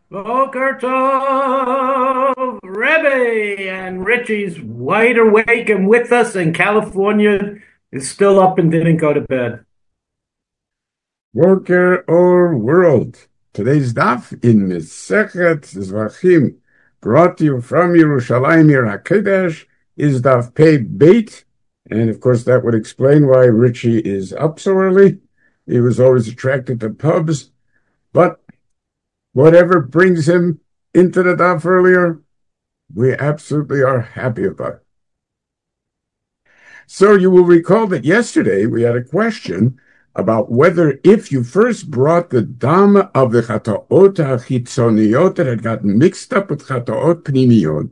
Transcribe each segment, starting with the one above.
Boker Tov, Rebbe, and Richie's wide awake and with us, and California is still up and didn't go to bed. Worker or world. Today's daf in Mesechet Zvachim, brought to you from Yerushalayim Ir HaKodesh, is daf Pei Beit, and of course that would explain why Richie is up so early. He was always attracted to pubs, but whatever brings him into the daf earlier, we absolutely are happy about it. So you will recall that yesterday we had a question about whether if you first brought the dam of the chataot hachitzoniyot that had gotten mixed up with chataot pnimiyot,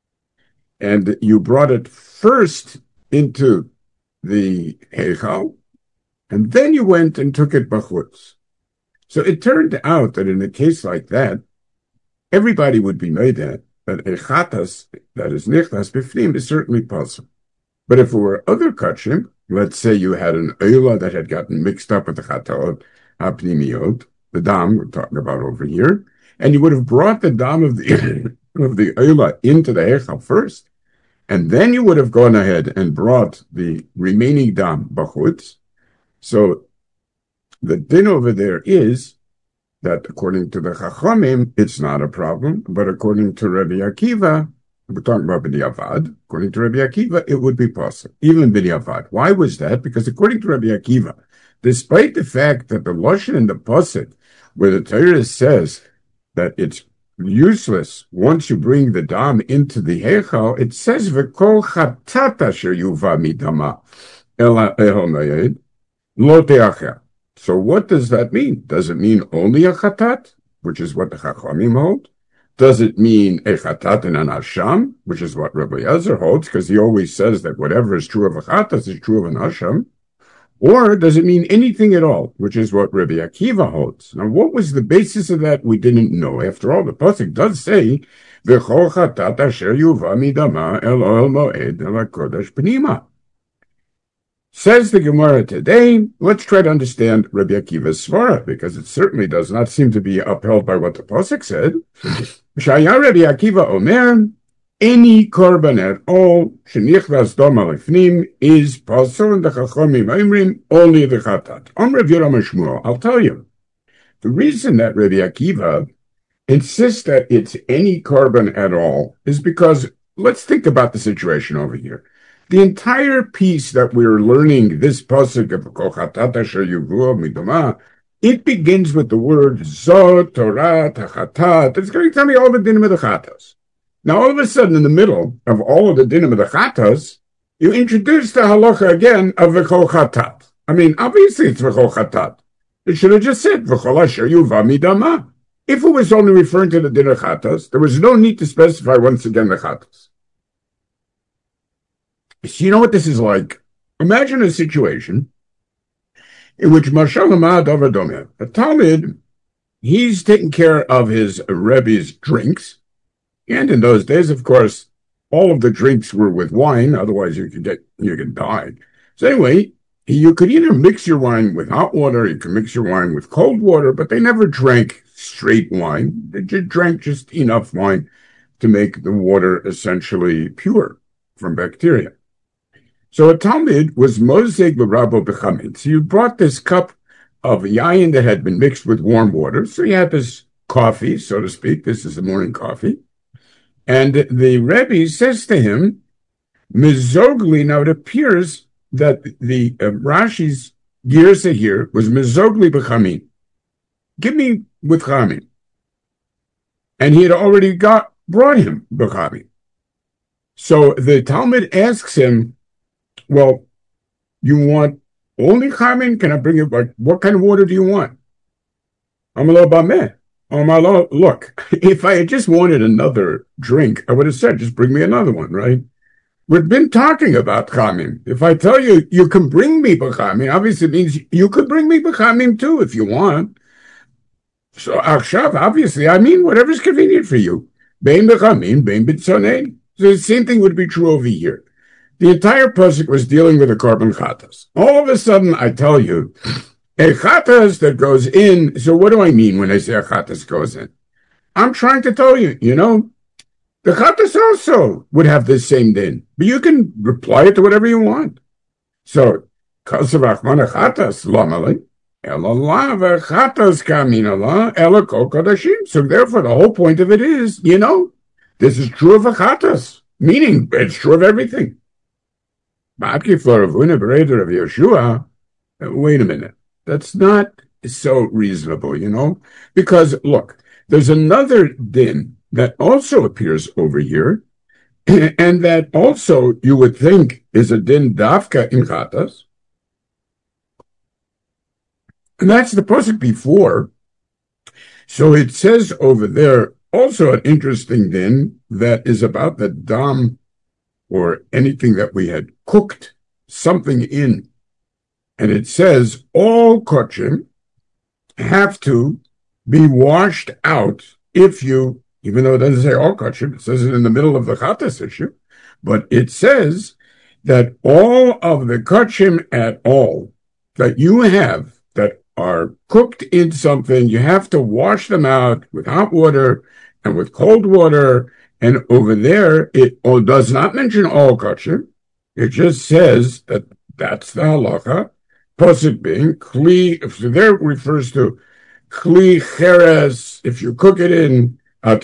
and you brought it first into the heichal, and then you went and took it bachutz. So it turned out that in a case like that, everybody would be made that a chatas that is nichnas bifnim is certainly possible. But if it were other kachim, let's say you had an oila that had gotten mixed up with the chataot hapnimiyot, the dam we're talking about over here, and you would have brought the dam of the of the oila into the hechal first, and then you would have gone ahead and brought the remaining dam bachutz. So the din over there is that according to the Chachamim, it's not a problem, but according to Rabbi Akiva, we're talking about B'diavad. According to Rabbi Akiva, it would be possible, even B'diavad. Why was that? Because according to Rabbi Akiva, despite the fact that the Lashon in the Pasuk, where the Torah says that it's useless once you bring the dam into the Heichal, it says, V'kol chatat asher yuva midama el nayed lo te'achel. So what does that mean? Does it mean only a chatat, which is what the Chachamim hold? Does it mean a chatat and an asham, which is what Rabbi Yezer holds, because he always says that whatever is true of a chatat is true of an asham? Or does it mean anything at all, which is what Rabbi Akiva holds? Now, what was the basis of that? We didn't know. After all, the pasuk does say, "V'chol chatat asher yuva midama el oel moed el hakodesh pnima." Says the Gemara today, let's try to understand Rabbi Akiva's svara, because it certainly does not seem to be upheld by what the pasuk said. Shaya Rabbi Akiva omer, any korban at all, shenichnas dam alifnim, is pasur and the chachamim imrim, only the chatat. Rav Yoram Shmuel, I'll tell you. The reason that Rabbi Akiva insists that it's any korban at all is because, let's think about the situation over here. The entire piece that we're learning, this pasuk of Kochatat Asher Yuvu Midama, it begins with the word Zot, Torah, Tachatat. It's going to tell me all the dinim of the chatas. Now, all of a sudden, in the middle of all of the dinim of the chatas, you introduce the halacha again of V'chol chatat. I mean, obviously it's V'chol chatat. It should have just said V'chol Asher Yuva Midama. If it was only referring to the din of chatas, there was no need to specify once again the chatas. So you know what this is like? Imagine a situation in which Mashal Hamad Avadomeh, a Talmud, he's taking care of his Rebbe's drinks. And in those days, of course, all of the drinks were with wine, otherwise you could die. So anyway, you could either mix your wine with hot water, you could mix your wine with cold water, but they never drank straight wine. They drank just enough wine to make the water essentially pure from bacteria. So a Talmud was moseg b'rabo b'chametz. So you brought this cup of yayin that had been mixed with warm water. So you had this coffee, so to speak. This is the morning coffee. And the Rebbe says to him, mizogli, now it appears that the Rashi's girsa here was mizogli b'chamin. Give me with chamin. And he had already brought him b'chamin. So the Talmud asks him, well, you want only chamin? Can I bring you, like, what kind of water do you want? Look, if I had just wanted another drink, I would have said, just bring me another one, right? We've been talking about chamin. If I tell you, you can bring me b'chamin, obviously it means you could bring me b'chamin too if you want. So, akshav, obviously, I mean whatever's convenient for you. Bein b'chamin, bein b'tzonein. So the same thing would be true over here. The entire pasuk was dealing with a korban chatas. All of a sudden, I tell you, a chatas that goes in. So what do I mean when I say a chatas goes in? I'm trying to tell you, the Chatas also would have the same din, but you can reply it to whatever you want. So, Kasavach Mana Chatas, Lamali, Elalav Chatas Kaminala, Elako Kodashim. So, therefore, the whole point of it is, this is true of a Chatas, meaning it's true of everything. Matki Floravuna Bereder of Yeshua, wait a minute, that's not so reasonable, because, look, there's another din that also appears over here, and that also you would think is a din dafka in chatas, and that's the pasuk before. So it says over there also an interesting din that is about the dam or anything that we had cooked something in, and it says all kochim have to be washed out if you. Even though it doesn't say all kachim, it says it in the middle of the chatas issue, but it says that all of the kachim at all that you have that are cooked in something, you have to wash them out with hot water and with cold water. And over there, it does not mention all kachim. It just says that that's the halacha. Pasuk being kli, so there refers to kli cheres, if you cook it in but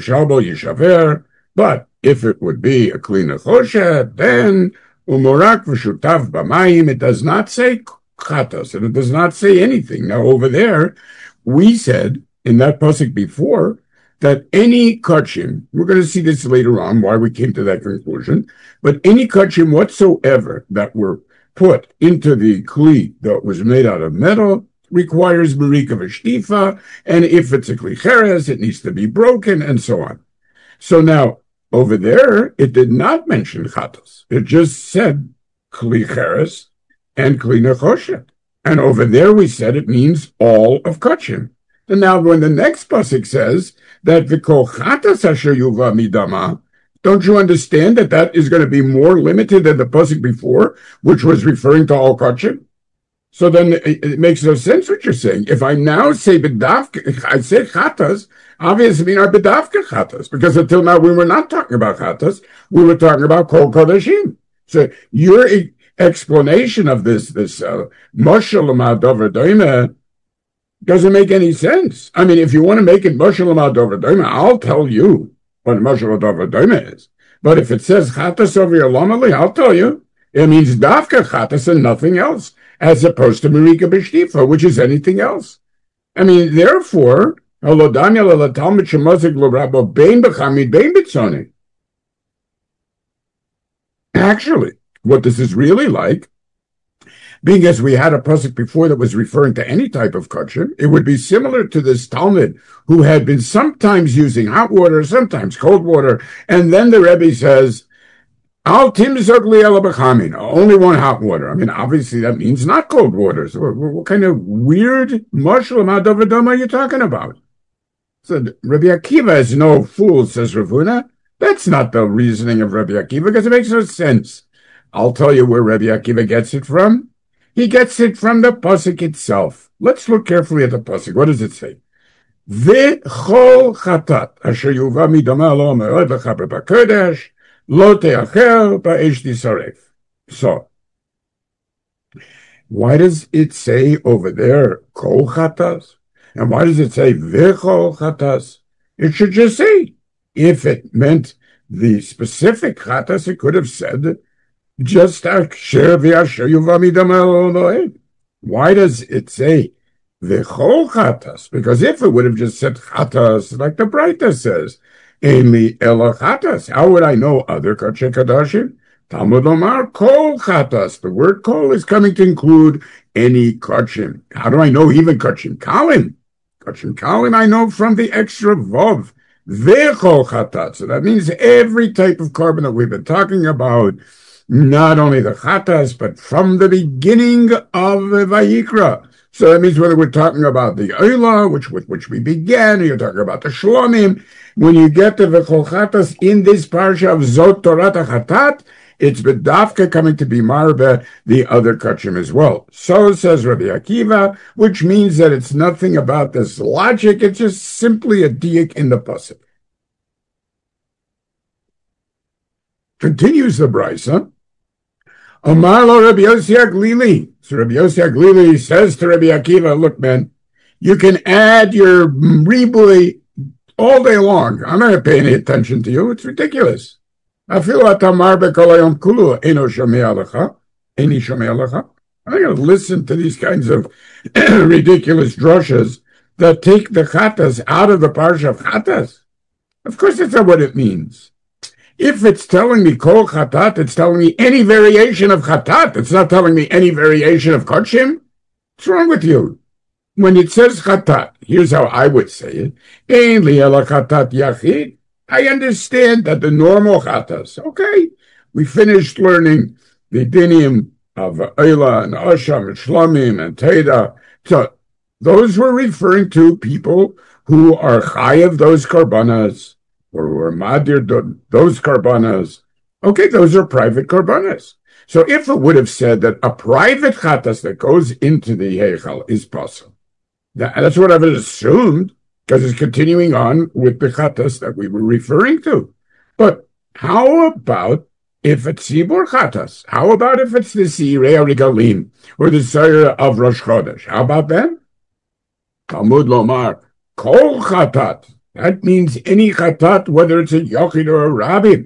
if it would be a clean choshet, then umorak v'shutav b'mayim, it does not say chatas, and it does not say anything. Now over there, we said in that pasuk before that any kachim, we're going to see this later on, why we came to that conclusion, but any kachim whatsoever that were put into the kli that was made out of metal requires marika v'shtifa, and if it's a kli cheres, it needs to be broken, and so on. So now, over there, it did not mention chatos. It just said kli cheres and kli nechoshet. And over there, we said it means all of kachim. And now, when the next pasuk says that v'kol chatos asher yuva midama, don't you understand that that is going to be more limited than the pasuk before, which was referring to all kachim? So then it makes no sense what you're saying. If I now say bedavka, I say chatas, obviously mean our bedavka chatas, because until now we were not talking about chatas, we were talking about kol kodashim. So your explanation of this mashal dover doime doesn't make any sense. I mean, if you want to make it mashal dover doime, I'll tell you what mashal dover doime is. But if it says chatas over your lamali, I'll tell you it means davka chatas and nothing else, as opposed to marika b'shtifa, which is anything else. I mean, therefore, actually, what this is really like, being as we had a pasuk before that was referring to any type of kachim, it would be similar to this Talmud who had been sometimes using hot water, sometimes cold water, and then the Rebbe says, Al timzog li'ela b'chamin, only one hot water. I mean, obviously that means not cold water. So what kind of weird mashal ma'adavadam are you talking about? So Rabbi Akiva is no fool, says Ravuna. That's not the reasoning of Rabbi Akiva because it makes no sense. I'll tell you where Rabbi Akiva gets it from. He gets it from the pasuk itself. Let's look carefully at the pasuk. What does it say? V'chol chatat asher yuva midama lo me'od v'chaper b'kodesh lo te'acher ba'esh tisaref. So, why does it say over there kol chatas? And why does it say v'chol chatas? It should just say, if it meant the specific chatas, it could have said just asher v'asher yuva midama lo me'od. Why does it say v'chol chatas? Because if it would have just said chatas, like the Braita says, Emi ela chatas, how would I know other kacheh kadashim? Talmud Omar kol chatas. The word kol is coming to include any kachim. How do I know even kachim kalim? Kachim kalim I know from the extra vav. V'chol chatas. So that means every type of carbon that we've been talking about, not only the chatas, but from the beginning of Vayikra. So that means whether we're talking about the Oila, with which we began, or you're talking about the Shlomim, when you get to the V'chol chatas in this parsha of Zot Torat HaChatat, it's bedafka coming to be marbe the other kachim as well. So says Rabbi Akiva, which means that it's nothing about this logic. It's just simply a diak in the pasuk. Continues the brisa. Amar lo Rabbi Yossi Aglili. So Rabbi Yossi Aglili says to Rabbi Akiva, look, man, you can add your ribui all day long. I'm not paying any attention to you. It's ridiculous. I'm not going to listen to these kinds of ridiculous drushes that take the chatas out of the parsha of chatas. Of course, that's not what it means. If it's telling me kol chatat, it's telling me any variation of chatat. It's not telling me any variation of kodshim. What's wrong with you? When it says chatat, here's how I would say it. Ein li ela chatat yachid. I understand that the normal chatas, okay, we finished learning the dinim of Eila and Asham and Shlomim and Teda. So those were referring to people who are chayav those karbanas, or who are madir those karbanas. Okay, those are private karbanas. So if it would have said that a private chatas that goes into the heichal is possible, that's what I would have assumed, because it's continuing on with the chatas that we were referring to. But how about if it's Sibur chatas? How about if it's the Sirei Regalim or the Sirei of Rosh Chodesh? How about that? Talmud Lomar, Kol chatat. That means any chatat, whether it's a Yochid or a Rabbi.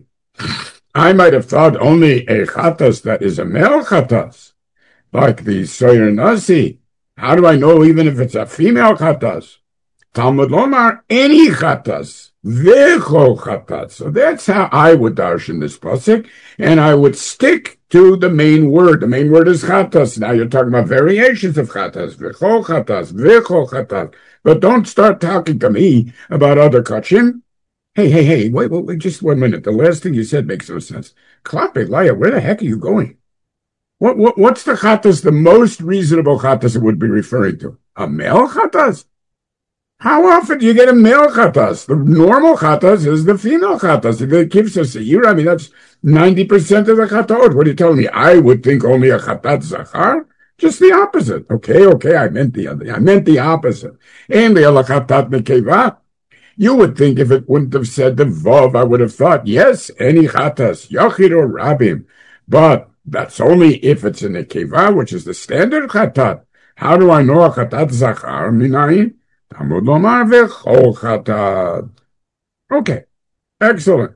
I might have thought only a chatas that is a male chatas, like the Soyer Nasi. How do I know even if it's a female chatas? Talmud Lomar, any chatas, v'chol chatas. So that's how I would darshan this pasuk, and I would stick to the main word. The main word is chatas. Now you're talking about variations of chatas, v'chol v'chol chatas. But don't start talking to me about other kachim. Hey, wait, just 1 minute. The last thing you said makes no sense. Klape Laya, where the heck are you going? What's the chatas, the most reasonable chatas it would be referring to? A male chatas? How often do you get a male chatas? The normal chatas is the female chatas. If it gives us a year, I mean, that's 90% of the chatot. What are you telling me? I would think only a chatat zachar? Just the opposite. Okay, I meant the opposite. And the chatat nekeva. You would think if it wouldn't have said the vav, I would have thought, yes, any chatas, yachid or rabim. But that's only if it's a nekeva, which is the standard chatat. How do I know a chatat zachar minayin? Talmud lomar v'chol chatat. Okay, excellent.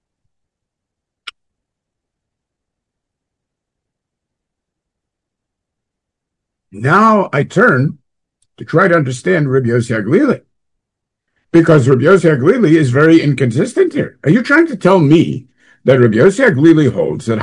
Now I turn to try to understand Rabbi Yossi Aglili, because Rabbi Yossi Aglili is very inconsistent here. Are you trying to tell me that Rabbi Yossi Aglili holds that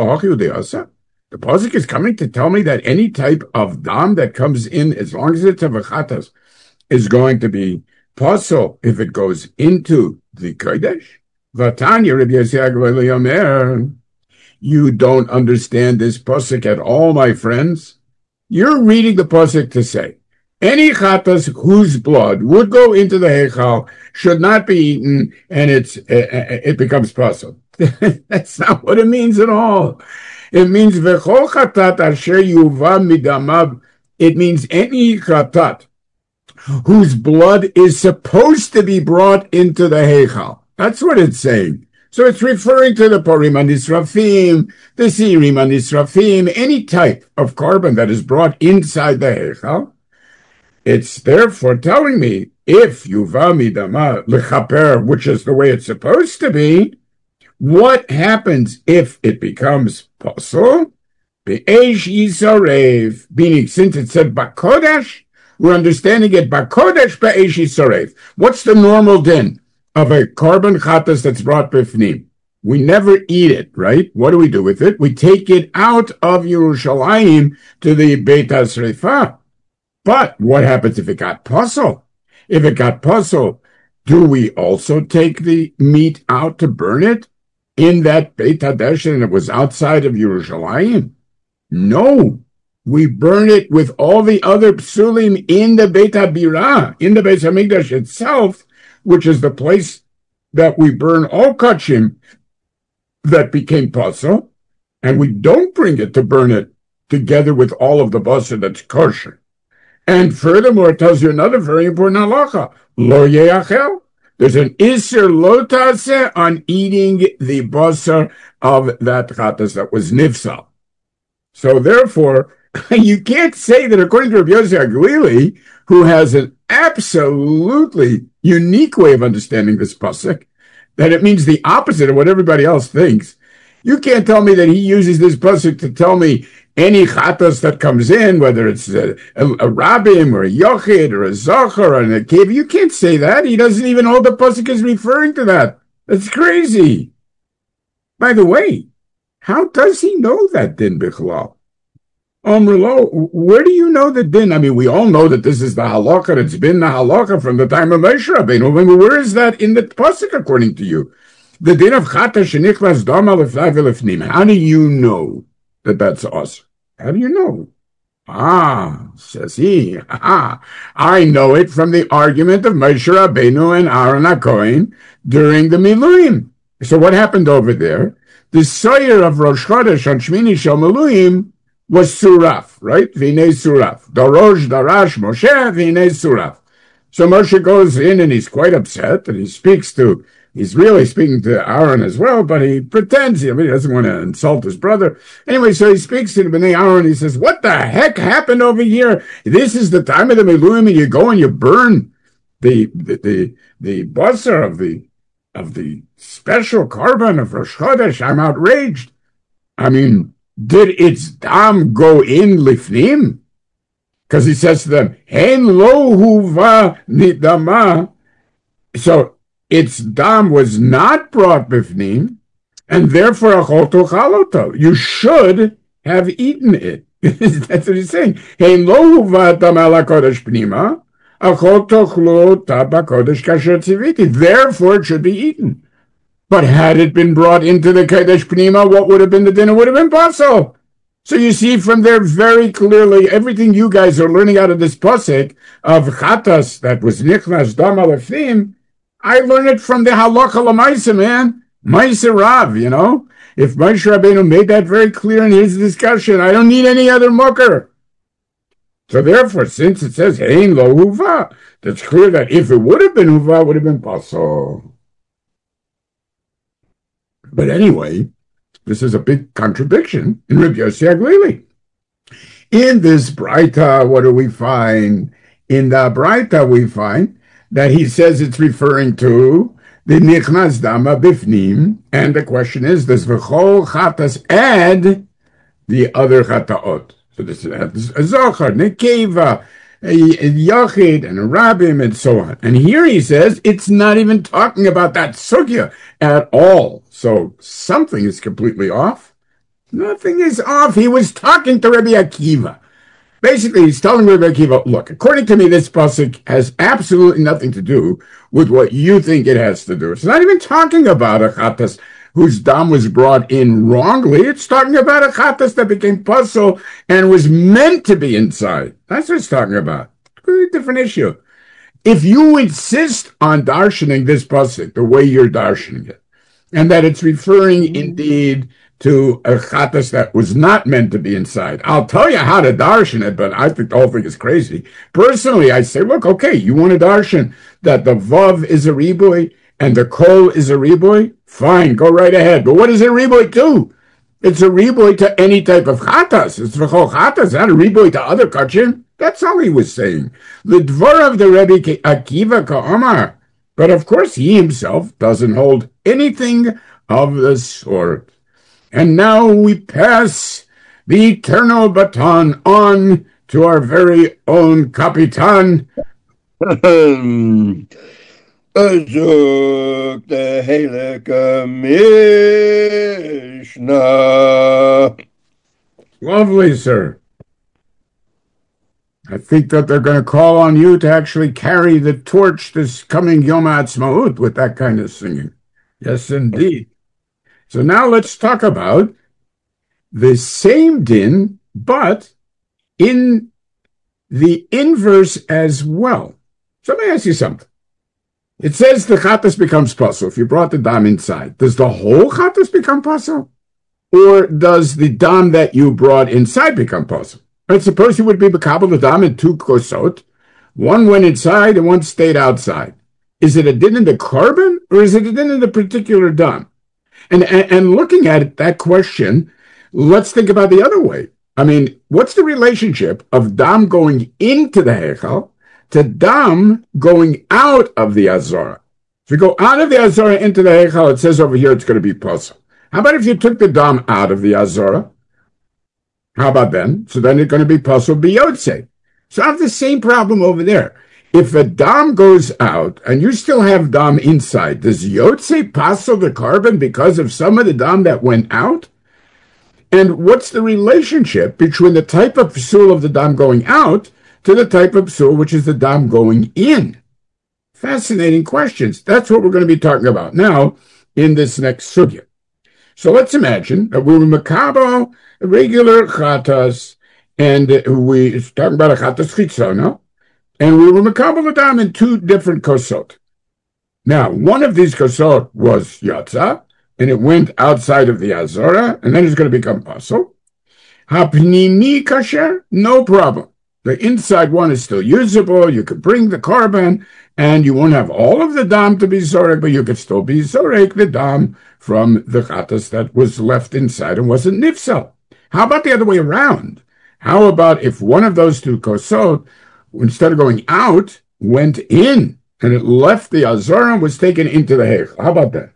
the pasuk is coming to tell me that any type of dam that comes in, as long as it's a v'chatas, is going to be pasul if it goes into the kodesh? Vatanya Rabbi Yossi Aglili Omer, you don't understand this pasuk at all, my friends. You're reading the pasuk to say, any chatas whose blood would go into the heichal should not be eaten, and it becomes pasul. That's not what it means at all. It means v'chol chatat asher yuva midamav. It means any chatat whose blood is supposed to be brought into the heichal. That's what it's saying. So it's referring to the Purim HaNisrafim, the Sirim HaNisrafim, any type of carbon that is brought inside the Heichal. It's therefore telling me, if Yuva Midama Lechaper, which is the way it's supposed to be, what happens if it becomes Pasul? Be'esh Yisarev, meaning since it said Bakodesh, we're understanding it Bakodesh Be'esh Yisarev. What's the normal din of a carbon chatas that's brought bifnim? We never eat it, right? What do we do with it? We take it out of Yerushalayim to the Beit HaSreifah. But what happens if it got pasul? If it got pasul, do we also take the meat out to burn it in that Beit HaDeshen and it was outside of Yerushalayim? No. We burn it with all the other psulim in the Beit HaBirah, in the Beit HaMikdash itself, which is the place that we burn all kachim that became pasul. and we don't bring it to burn it together with all of the basar that's kosher. And furthermore, it tells you another very important halacha. Lo yeachel. There's an iser lo taseh on eating the basar of that chatas that was nifsal. So therefore, you can't say that according to Rabbi Yossi HaGlili, who has an absolutely unique way of understanding this pasuk, that it means the opposite of what everybody else thinks. You can't tell me that he uses this pasuk to tell me any chatas that comes in, whether it's a rabbim or a yochid or a zachar or a cave. You can't say that. He doesn't even know the pasuk is referring to that. That's crazy. By the way, how does he know that din bichlal? Where do you know the din? I mean, we all know that this is the halakha. It's been the halakha from the time of Moshe Rabbeinu. Where is that in the pasuk according to you? The din of chata shenichlas dama lefnai v'lefnim. How do you know that that's us? How do you know? Says he. I know it from the argument of Moshe Rabbeinu and Aaron HaKohen during the Miluim. So what happened over there? The soyer of Rosh Chodesh on Shmini Shel Miluim was suraf, right? V'nei suraf. Dorosh, darash, Moshe, v'nei suraf. So Moshe goes in and he's quite upset and he's really speaking to Aaron as well, but he pretends, he doesn't want to insult his brother. Anyway, so he speaks to the Bnei Aaron. He says, what the heck happened over here? This is the time of the Miluim and you go and you burn the basar of the special korban of Rosh Chodesh. I'm outraged. I mean, did its dam go in lifnim? Because he says to them, Hen lo huva nidama. So its dam was not brought bifnim, and therefore achoto chaloto. You should have eaten it. That's what he's saying. Hein lo huva dam ala kodesh pnima, achoto chlo taba kodesh kasher tziviti. Therefore it should be eaten. But had it been brought into the kodesh pnima, what would have been the dinner? Would have been pasul. So you see from there very clearly everything you guys are learning out of this pasuk of chatas that was nichnas dam alefim. I learned it from the halacha l'maisa, man. Maisa Rav, you know. If Moshe Rabbeinu made that very clear in his discussion, I don't need any other mucker. So therefore, since it says hein lo huva, that's clear that if it would have been huva, it would have been pasul. But anyway, this is a big contradiction in Rabbi Yossi HaGlili. In this Braita, what do we find? In the Braita, we find that he says it's referring to the nichnas dama bifnim, and the question is, does v'chol chatas add the other chataot? So this is a zochar, nekeva, a yachid, and a rabbim, and so on. And here he says it's not even talking about that sugya at all. So something is completely off. Nothing is off. He was talking to Rabbi Akiva. Basically, he's telling Rabbi Akiva, look, according to me, this pasuk has absolutely nothing to do with what you think it has to do. It's not even talking about a chatas whose dam was brought in wrongly. It's talking about a chatas that became pasul and was meant to be inside. That's what it's talking about. Completely different issue. If you insist on darshaning this pasuk the way you're darshaning it, and that it's referring indeed to a chatas that was not meant to be inside. I'll tell you how to darshan it, but I think the whole thing is crazy. Personally, I say, look, okay, you want to darshan that the vav is a riboy and the kol is a riboy? Fine, go right ahead. But what is a riboy to? It's a riboy to any type of chatas. It's v'chol chatas, not a riboy to other kachim. That's all he was saying. The dvar of the Rebbe Akiva Ka'amar. But of course, he himself doesn't hold anything of the sort. And now we pass the eternal baton on to our very own Kapitan. Azuk the Halakha Mishnah. Lovely, sir. I think that they're going to call on you to actually carry the torch this coming Yom HaAtzmaut with that kind of singing. Yes, indeed. So now let's talk about the same din, but in the inverse as well. So let me ask you something. It says the chatas becomes pasul if you brought the dam inside. Does the whole chatas become pasul? or does the dam that you brought inside become possible? Right, suppose you would be makabel the dam in two kosot. One went inside and one stayed outside. Is it a din in the carbon or is it a din in the particular dam? And looking at that question, let's think about the other way. I mean, what's the relationship of dam going into the heichal to dam going out of the azara? If you go out of the azara into the heichal, it says over here it's going to be pasul. How about if you took the dam out of the azara? How about then? So then it's going to be pasul biyotze. So I have the same problem over there. If a dam goes out and you still have dam inside, does yotze pasul the carbon because of some of the dam that went out? And what's the relationship between the type of psul of the dam going out to the type of psul which is the dam going in? Fascinating questions. That's what we're going to be talking about now in this next sugya. So let's imagine that we were makabel regular chatas, and we talking about a chatas chitzona, and we were makabel the dam in two different kosot. Now, one of these kosot was yatza, and it went outside of the azara, and then it's going to become pasul. Hapnimi kasher, no problem. The inside one is still usable. You could bring the carbon, and you won't have all of the dam to be zorek, but you could still be zorek the dam from the chatas that was left inside and wasn't nifsal. How about the other way around? How about if one of those two kosot, instead of going out, went in, and it left the azara and was taken into the heichal? How about that?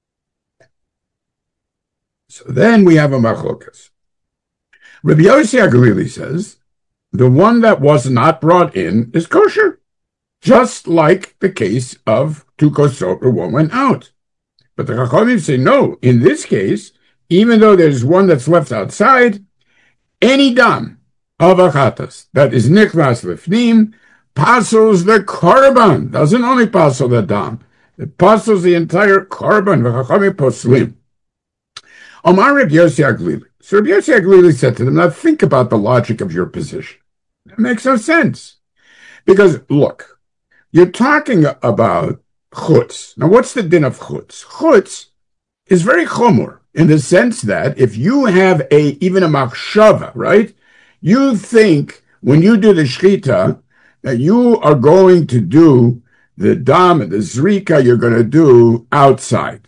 So then we have a machlokas. Rabbi Yossi HaGalili says, the one that was not brought in is kosher, just like the case of two kosot where one went out. But the Chachamim say, no, in this case, even though there's one that's left outside, any dam of a chatas that is nichnas lifnim passes the carbon, doesn't only pass the dam, it passes the entire carbon. The Chachamim poslim. Omar Rabbi Yossi HaGalili. So Rabbi Yossi HaGalili said to them, now think about the logic of your position. It makes no sense. Because, look, you're talking about chutz. Now, what's the din of chutz? Chutz is very chomor in the sense that if you have even a machshava, right? You think when you do the shchita that you are going to do the dam and the zrika you're going to do outside.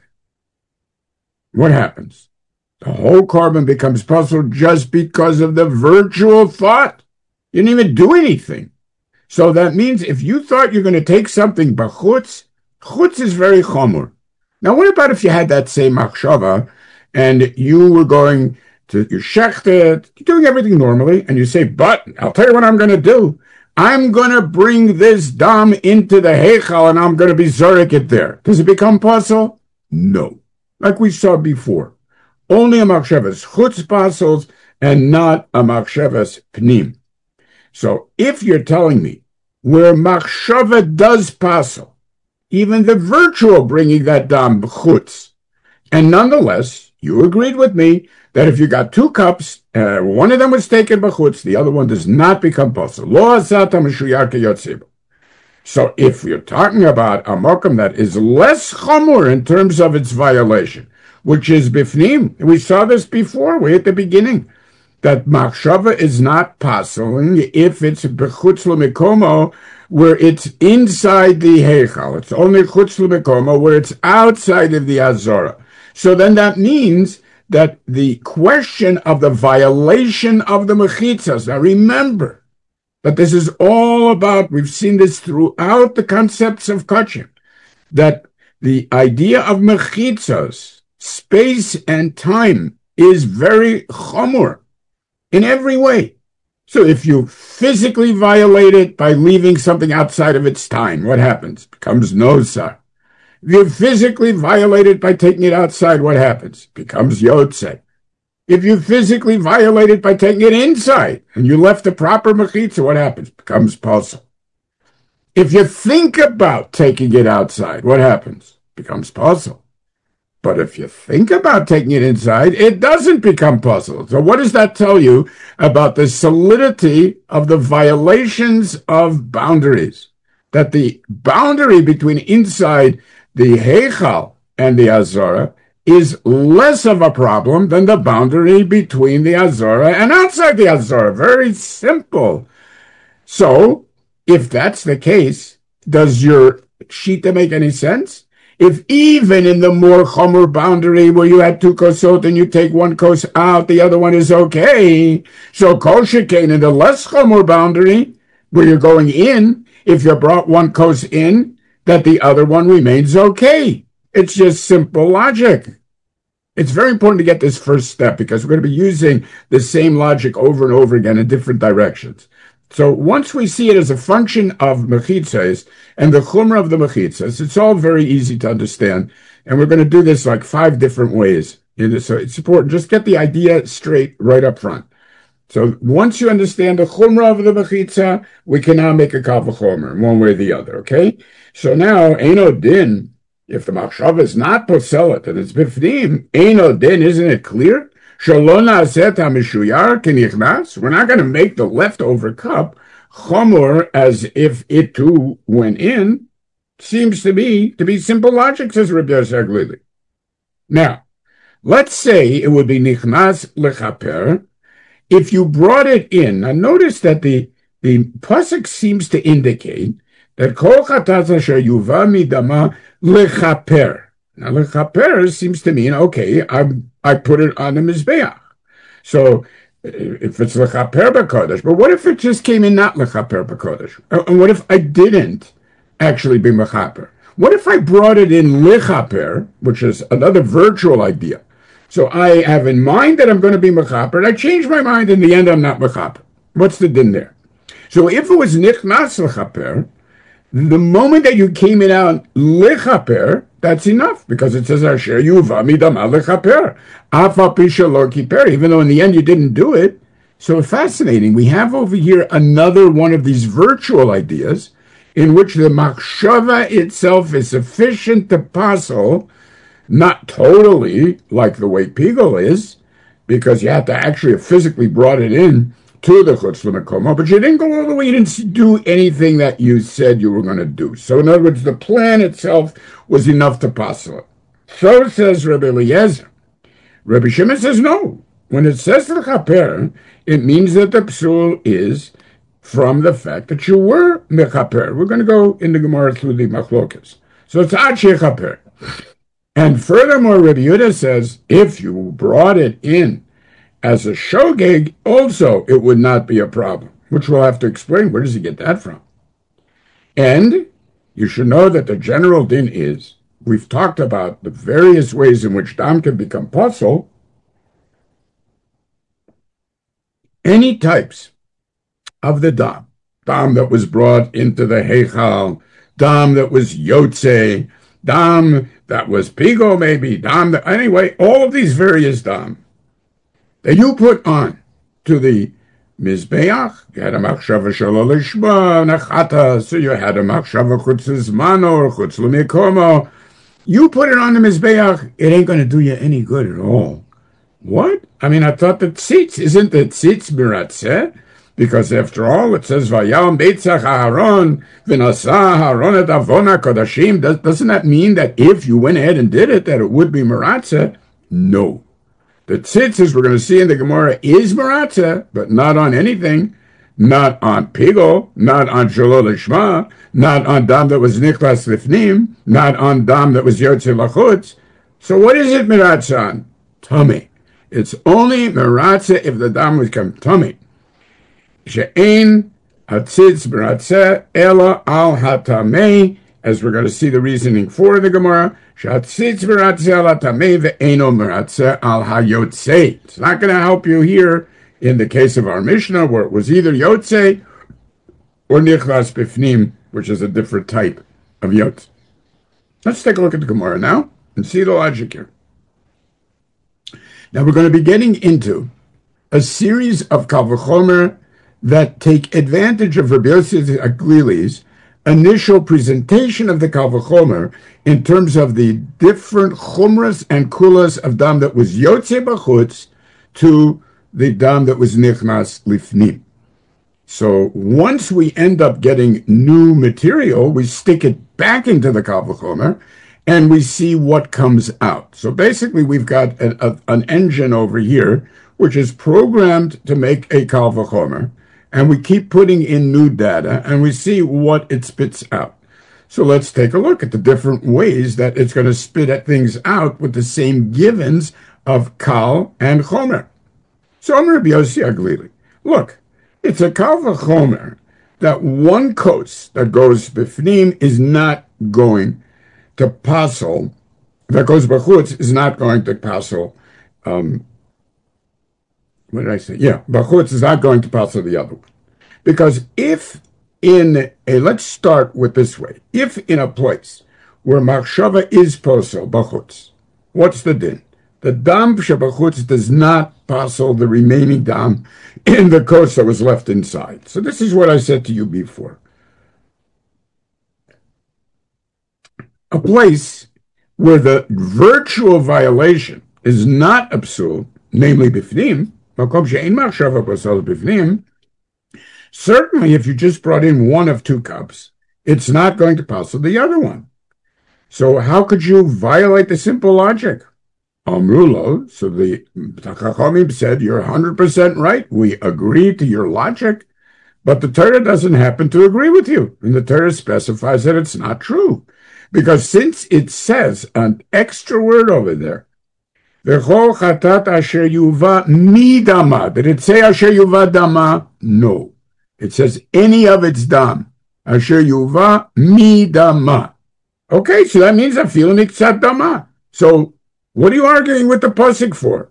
What happens? The whole carbon becomes pasul just because of the virtual thought. You didn't even do anything. So that means if you thought you're going to take something b'chutz, chutz is very chomor. Now, what about if you had that same machshava and you were going to, you shechted, you're doing everything normally, and you say, but I'll tell you what I'm going to do. I'm going to bring this dam into the heichal and I'm going to be zorek it there. Does it become pasul? No. Like we saw before. Only a machshavas chutz pasuls and not a machshavas pnim. So if you're telling me where machshava does pasul, even the virtual bringing that dam chutz, and nonetheless, you agreed with me that if you got two cups, one of them was taken b'chutz, the other one does not become pasul. Lo asata meshuyar keyotzebo. So if you're talking about a mokum that is less chamur in terms of its violation, which is bifnim, we saw this before, way at the beginning, that machshava is not pasul if it's b'chutz l'mekomo, where it's inside the heichal. It's only chutz l'mekomo where it's outside of the azora. So then that means that the question of the violation of the mechitzas, now remember that this is all about, we've seen this throughout the concepts of kachim, that the idea of mechitzas, space and time, is very chomor in every way. So if you physically violate it by leaving something outside of its time, what happens? It becomes nosar. If you physically violate it by taking it outside, what happens? It becomes yotze. If you physically violate it by taking it inside and you left the proper mechitza, what happens? It becomes pasul. If you think about taking it outside, what happens? It becomes pasul. But if you think about taking it inside, it doesn't become pasul. So what does that tell you about the solidity of the violations of boundaries? That the boundary between inside the heichal and the azara is less of a problem than the boundary between the Azora and outside the Azora. Very simple. So, if that's the case, does your Shita make any sense? If even in the more Chomer boundary where you had two kosot and you take one kos out, the other one is okay. So Kol Shekain in the less Chomer boundary where you're going in, if you brought one kos in, that the other one remains okay. It's just simple logic. It's very important to get this first step because we're going to be using the same logic over and over again in different directions. So once we see it as a function of mechitzas and the chumrah of the mechitzas, it's all very easy to understand. And we're going to do this like 5 different ways. So it's important. Just get the idea straight right up front. So once you understand the chumrah of the mechitza, we can now make a kal v'chomer one way or the other, okay? So now, Eino Din, if the machshava is not poselet and it's bifnim, Eino Din, isn't it clear? We're not going to make the leftover cup chomor as if it too went in. Seems to be simple logic, says Rabbi Yosef Glili. Now, let's say it would be nichnas lechaper if you brought it in. Now, notice that the pasuk seems to indicate that kol chatat asher yuva midama lechaper. Now, lechaper seems to mean, okay, I put it on the mizbeach. So, if it's lechaper b'kodesh, but what if it just came in not lechaper b'kodesh? And what if I didn't actually be mechaper? What if I brought it in lechaper, which is another virtual idea? So I have in mind that I'm going to be mechaper, and I change my mind, in the end I'm not mechaper. What's the din there? So if it was nichnas lechaper, the moment that you came in out lechaper, that's enough, because it says asher yuva midama lechaper, afa pisha lo kiper, even though in the end you didn't do it. So fascinating. We have over here another one of these virtual ideas in which the machshava itself is sufficient to passel, not totally like the way Pigel is, because you had to actually have physically brought it in to the Chutz L'Mekomo, but you didn't go all the way, you didn't do anything that you said you were going to do. So in other words, the plan itself was enough to passel it. So says Rabbi Eliezer. Rabbi Shimon says no. When it says L'Chaper, it means that the psul is from the fact that you were Mechaper. We're going to go in the Gemara through the Machlokas. So it's Ad Shechaper. And furthermore, Rabbi Yehuda says, if you brought it in as a shogeg, also it would not be a problem, which we'll have to explain. Where does he get that from? And you should know that the general din is, we've talked about the various ways in which dam can become puzzle. Any types of the dam that was brought into the heichal, dam that was yotze, dam that was pigo maybe, dam that, anyway, all of these various dam that you put on to the mizbeach, you had a machshava shelo lishma, nachata, so you had a machshava chutz zmano or chutz l'mikomo. You put it on the mizbeach, it ain't going to do you any good at all. What? I mean, I thought that tzitz, isn't the tzitz miratzeh? Because after all, it says, Vayam beitzach Aharon, v'nasa Aharon et avona kodashim. Doesn't that mean that if you went ahead and did it, that it would be miratzeh? No. The tzitzis we're going to see in the Gemara is maratzah, but not on anything, not on pigo, not on shelo lishma, not on dam that was nichlas lifnim, not on dam that was yotze lachutz. So what is it maratzah on? Tummy. It's only maratzah if the dam was come tummy. She'ein hatzitz maratzah ela al hatamei, as we're going to see the reasoning for the Gemara. It's not going to help you here in the case of our Mishnah, where it was either Yotze or Nichlas Bifnim, which is a different type of Yotze. Let's take a look at the Gemara now and see the logic here. Now we're going to be getting into a series of Kal V'chomer that take advantage of Rabbi Yosef Glili's initial presentation of the Kal V'chomer in terms of the different chumras and kulas of dam that was yotze b'chutz to the dam that was nichnas lifnim. So once we end up getting new material, we stick it back into the Kal V'chomer, and we see what comes out. So basically, we've got an engine over here, which is programmed to make a Kal Vachomer, and we keep putting in new data, and we see what it spits out. So let's take a look at the different ways that it's going to spit at things out with the same givens of Kal and Chomer. So I'm Rabbi Yossi Aglili. Look, it's a Kal Vachomer that one kos that goes bifnim is not going to passel, that goes bachutz is not going to passel, what did I say? Yeah, bachutz is not going to passel the other one. Because if let's start with this way. If in a place where machshava is posel bachutz, what's the din? The dam shebachutz does not passel the remaining dam in the kos that was left inside. So this is what I said to you before. A place where the virtual violation is not absul, namely bifnim, makom she'ein machshava posel bifnim. Certainly, if you just brought in one of two cups, it's not going to passel the other one. So how could you violate the simple logic? Amrulo, so the Chachamim said, you're 100% right. We agree to your logic, but the Torah doesn't happen to agree with you. And the Torah specifies that it's not true. Because since it says an extra word over there, V'chol chatat asher yuva midama. Did it say asher yuva dama? No. It says any of its dam. Asher yuva midama. Okay, so that means afilu miktzat dama. So what are you arguing with the pasuk for?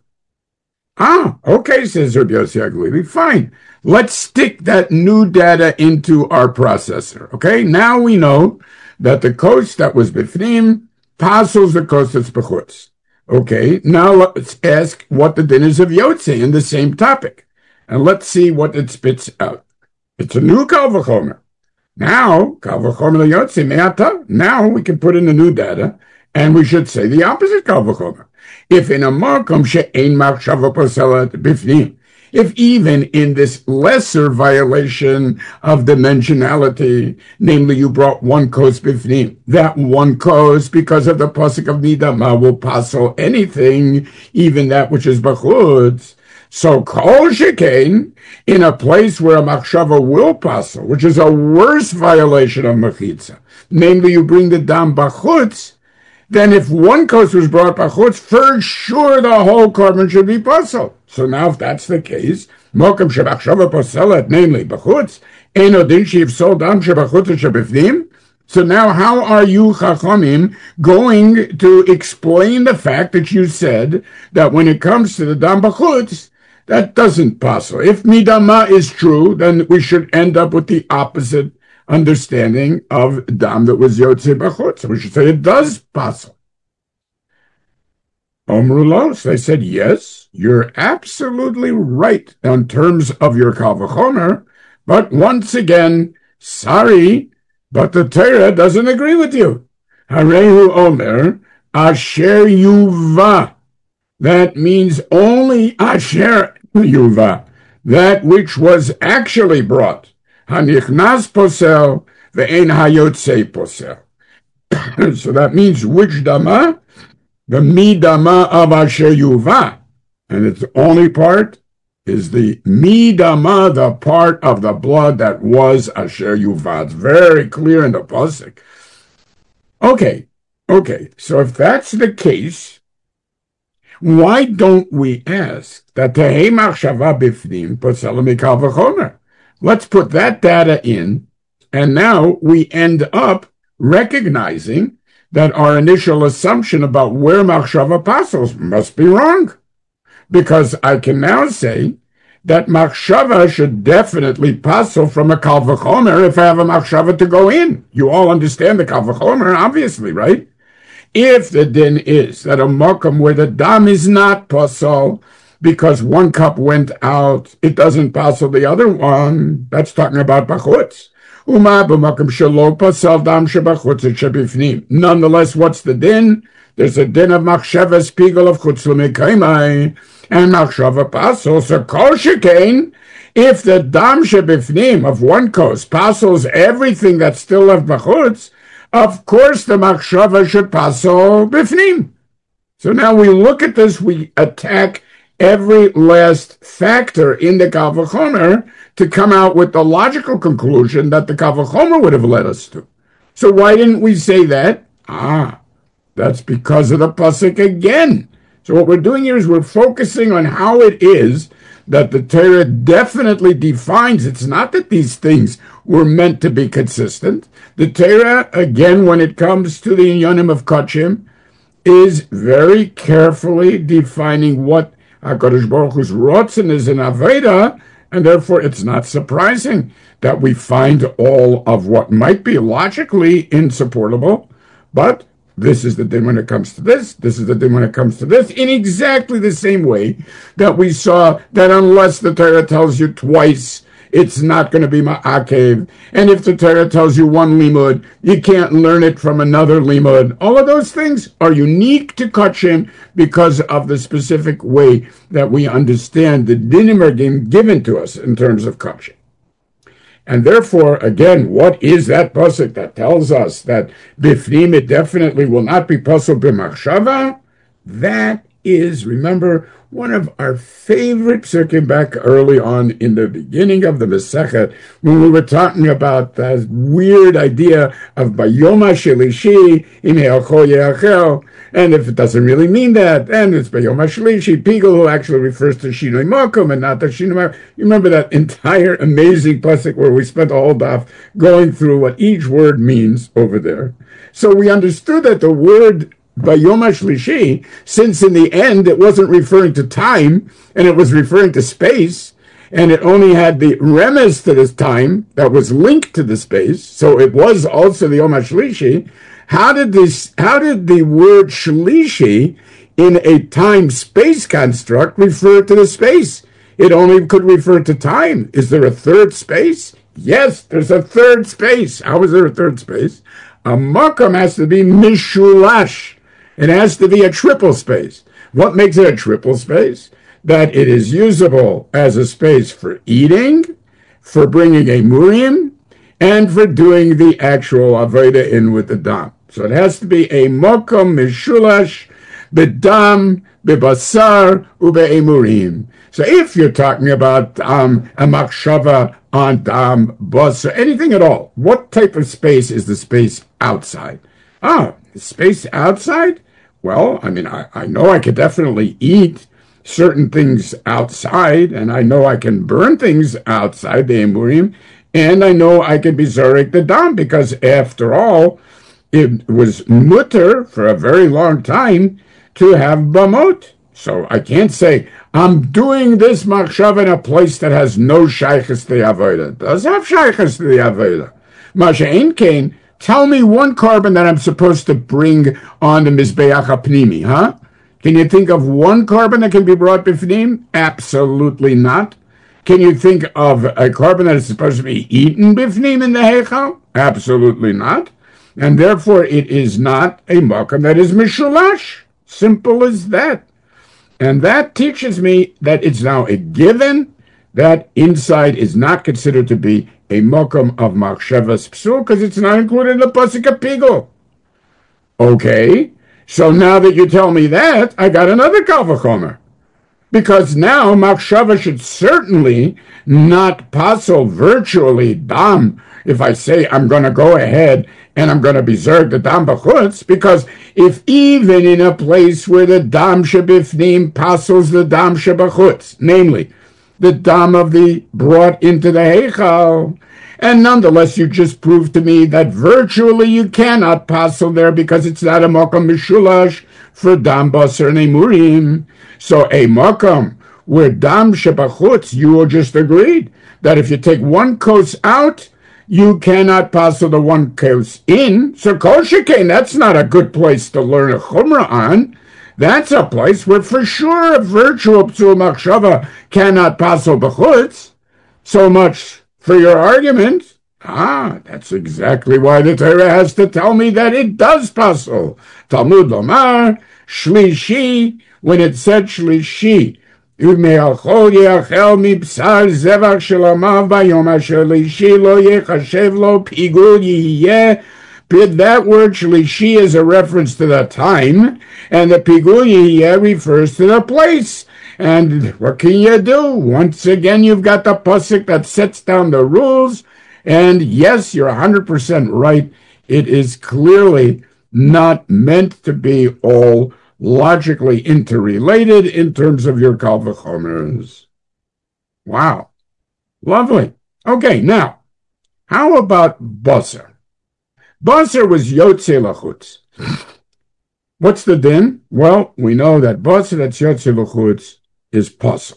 Okay, says Rabbi Yossi Aglili. Fine. Let's stick that new data into our processor. Okay, now we know that the kos that was bifnim passels the kos that's bechutz. Okay, now let's ask what the din is of Yotze in the same topic. And let's see what it spits out. It's a new Kal Vachomer. Now, Kal Vachomer Yotze me'ata. Now we can put in the new data, and we should say the opposite Kal Vachomer. If in a makom she'ein machshava poselet bifnim, if even in this lesser violation of dimensionality, namely you brought one kos bifnim, that one kos, because of the pasuk of nidama, will passel anything, even that which is bachutz. So kol shekain, in a place where a machshava will passel, which is a worse violation of mechitza, namely you bring the dam bachutz, then if one kos was brought bachutz, for sure the whole carbon should be passel. So now if that's the case, mokum shebachshava poselet, namely bachutz, eno din she'ifsol dam shebachutz shebifnim. So now how are you, Chachamim, going to explain the fact that you said that when it comes to the dam bachutz, that doesn't passel? If midama is true, then we should end up with the opposite understanding of dam that was yotze bachutz. So we should say it does passel. Omrulos, they said, yes, you're absolutely right in terms of your Kal Vachomer, but once again, sorry, but the Torah doesn't agree with you. Harehu Omer, Asher Yuva. That means only Asher Yuva, that which was actually brought. Hanichnas posel, ve'en hayotze posel. So that means which dama? The midama of Asher Yuva. And its only part is the midama, the part of the blood that was Asher Yuva. It's very clear in the pasuk. Okay. So if that's the case, why don't we ask that tehei machshava bifnim posel mikal vachomer? Let's put that data in, and now we end up recognizing that our initial assumption about where machshava passels must be wrong. Because I can now say that machshava should definitely passel from a kal vachomer if I have a machshava to go in. You all understand the kal vachomer, obviously, right? If the din is that a makom where the dam is not passel because one cup went out, it doesn't passel the other one, that's talking about bachutz. Nonetheless, what's the din? There's a din of machshava spiegel of chutz l'mekaimai and machshava passel. So kol shekain, if the dam shebifnim of one kos passels everything that's still left bachutz, of course the machshava should pasol bifnim. So now we look at this, we attack every last factor in the Kal V'chomer to come out with the logical conclusion that the Kal V'chomer would have led us to. So why didn't we say that? That's because of the pasuk again. So what we're doing here is we're focusing on how it is that the Torah definitely defines. It's not that these things were meant to be consistent. The Torah, again, when it comes to the inyanim of Kachim, is very carefully defining what HaKadosh Baruch Hu's rotzen is in Aveda, and therefore it's not surprising that we find all of what might be logically insupportable, but this is the din when it comes to this, this is the din when it comes to this, in exactly the same way that we saw that unless the Torah tells you twice, it's not going to be ma'akev. And if the Torah tells you one limud, you can't learn it from another limud. All of those things are unique to Kachim because of the specific way that we understand the dinim are given to us in terms of Kachim. And therefore, again, what is that pasuk that tells us that bifnim it definitely will not be pasuk b'machshava? That is, remember, one of our favorite psukim back early on in the beginning of the Masechet, when we were talking about that weird idea of Bayoma Shelishi im He'achol Ye'achel, and if it doesn't really mean that, then it's Bayoma Shelishi, Pigel, who actually refers to Shinoi Mokum and not to Shinoi Mokum. You remember that entire amazing pasuk where we spent a whole daf going through what each word means over there. So we understood that the word Bayom HaShlishi, since in the end it wasn't referring to time, and it was referring to space, and it only had the remez to this time that was linked to the space, so it was also the Yom HaShlishi. How did the word Shlishi in a time-space construct refer to the space? It only could refer to time. Is there a third space? Yes, there's a third space. How is there a third space? A makam has to be mishulash. It has to be a triple space. What makes it a triple space? That it is usable as a space for eating, for bringing a murim, and for doing the actual avodah in with the dam. So it has to be a mokom mishulash, bedam, bebasar, ube'emurim. So if you're talking about a machshava on dam, basar, anything at all, what type of space is the space outside? Space outside? Well, I mean, I know I could definitely eat certain things outside, and I know I can burn things outside the emurim, and I know I can be zarek the dam, because after all, it was mutter for a very long time to have bamot. So I can't say, I'm doing this machshav in a place that has no shaykhs to the avodah. It does have shaykhs to the avodah. Masha ein kain, tell me one carbon that I'm supposed to bring on the Mizbeach HaPnimi, huh? Can you think of one carbon that can be brought bifnim? Absolutely not. Can you think of a carbon that is supposed to be eaten bifnim in the Heichal? Absolutely not. And therefore it is not a makam that is mishulash. Simple as that. And that teaches me that it's now a given that inside is not considered to be a makam of machshavas psul because it's not included in the pasuk of Pigel. Okay, so now that you tell me that, I got another kal v'chomer. Because now machshava should certainly not pasol virtually dam if I say I'm going to go ahead and I'm going to be zerg the dam b'chutz, because if even in a place where the dam shebifnim pasels the dam shebachutz, namely the dam of the brought into the heichal, and nonetheless you just proved to me that virtually you cannot pasel there because it's not a makam mishulash for dam basar and emurim. So a makam where dam shebachutz, you will just agreed that if you take one kos out, you cannot pass the one kos in. So kol shekain, that's not a good place to learn a chumrah on. That's a place where for sure a virtual psul machshava cannot pass b'chutz. So much for your argument. That's exactly why the Torah has to tell me that it does pasol. Talmud lomar, shlishi, when it said shlishi, ומאכול יאכל מבשר זבח של עמיו ביום השלישי לא יחשב לו פיגול יהיה that word shlishi is a reference to the time, and the pigul yeh refers to the place. And what can you do? Once again, you've got the pasuk that sets down the rules. And yes, you're 100% right. It is clearly not meant to be all logically interrelated in terms of your kal v'chomers. Wow. Lovely. Okay, now, how about basar? Basar was yotze lachutz. What's the din? Well, we know that basar that's yotze lachutz is pasul.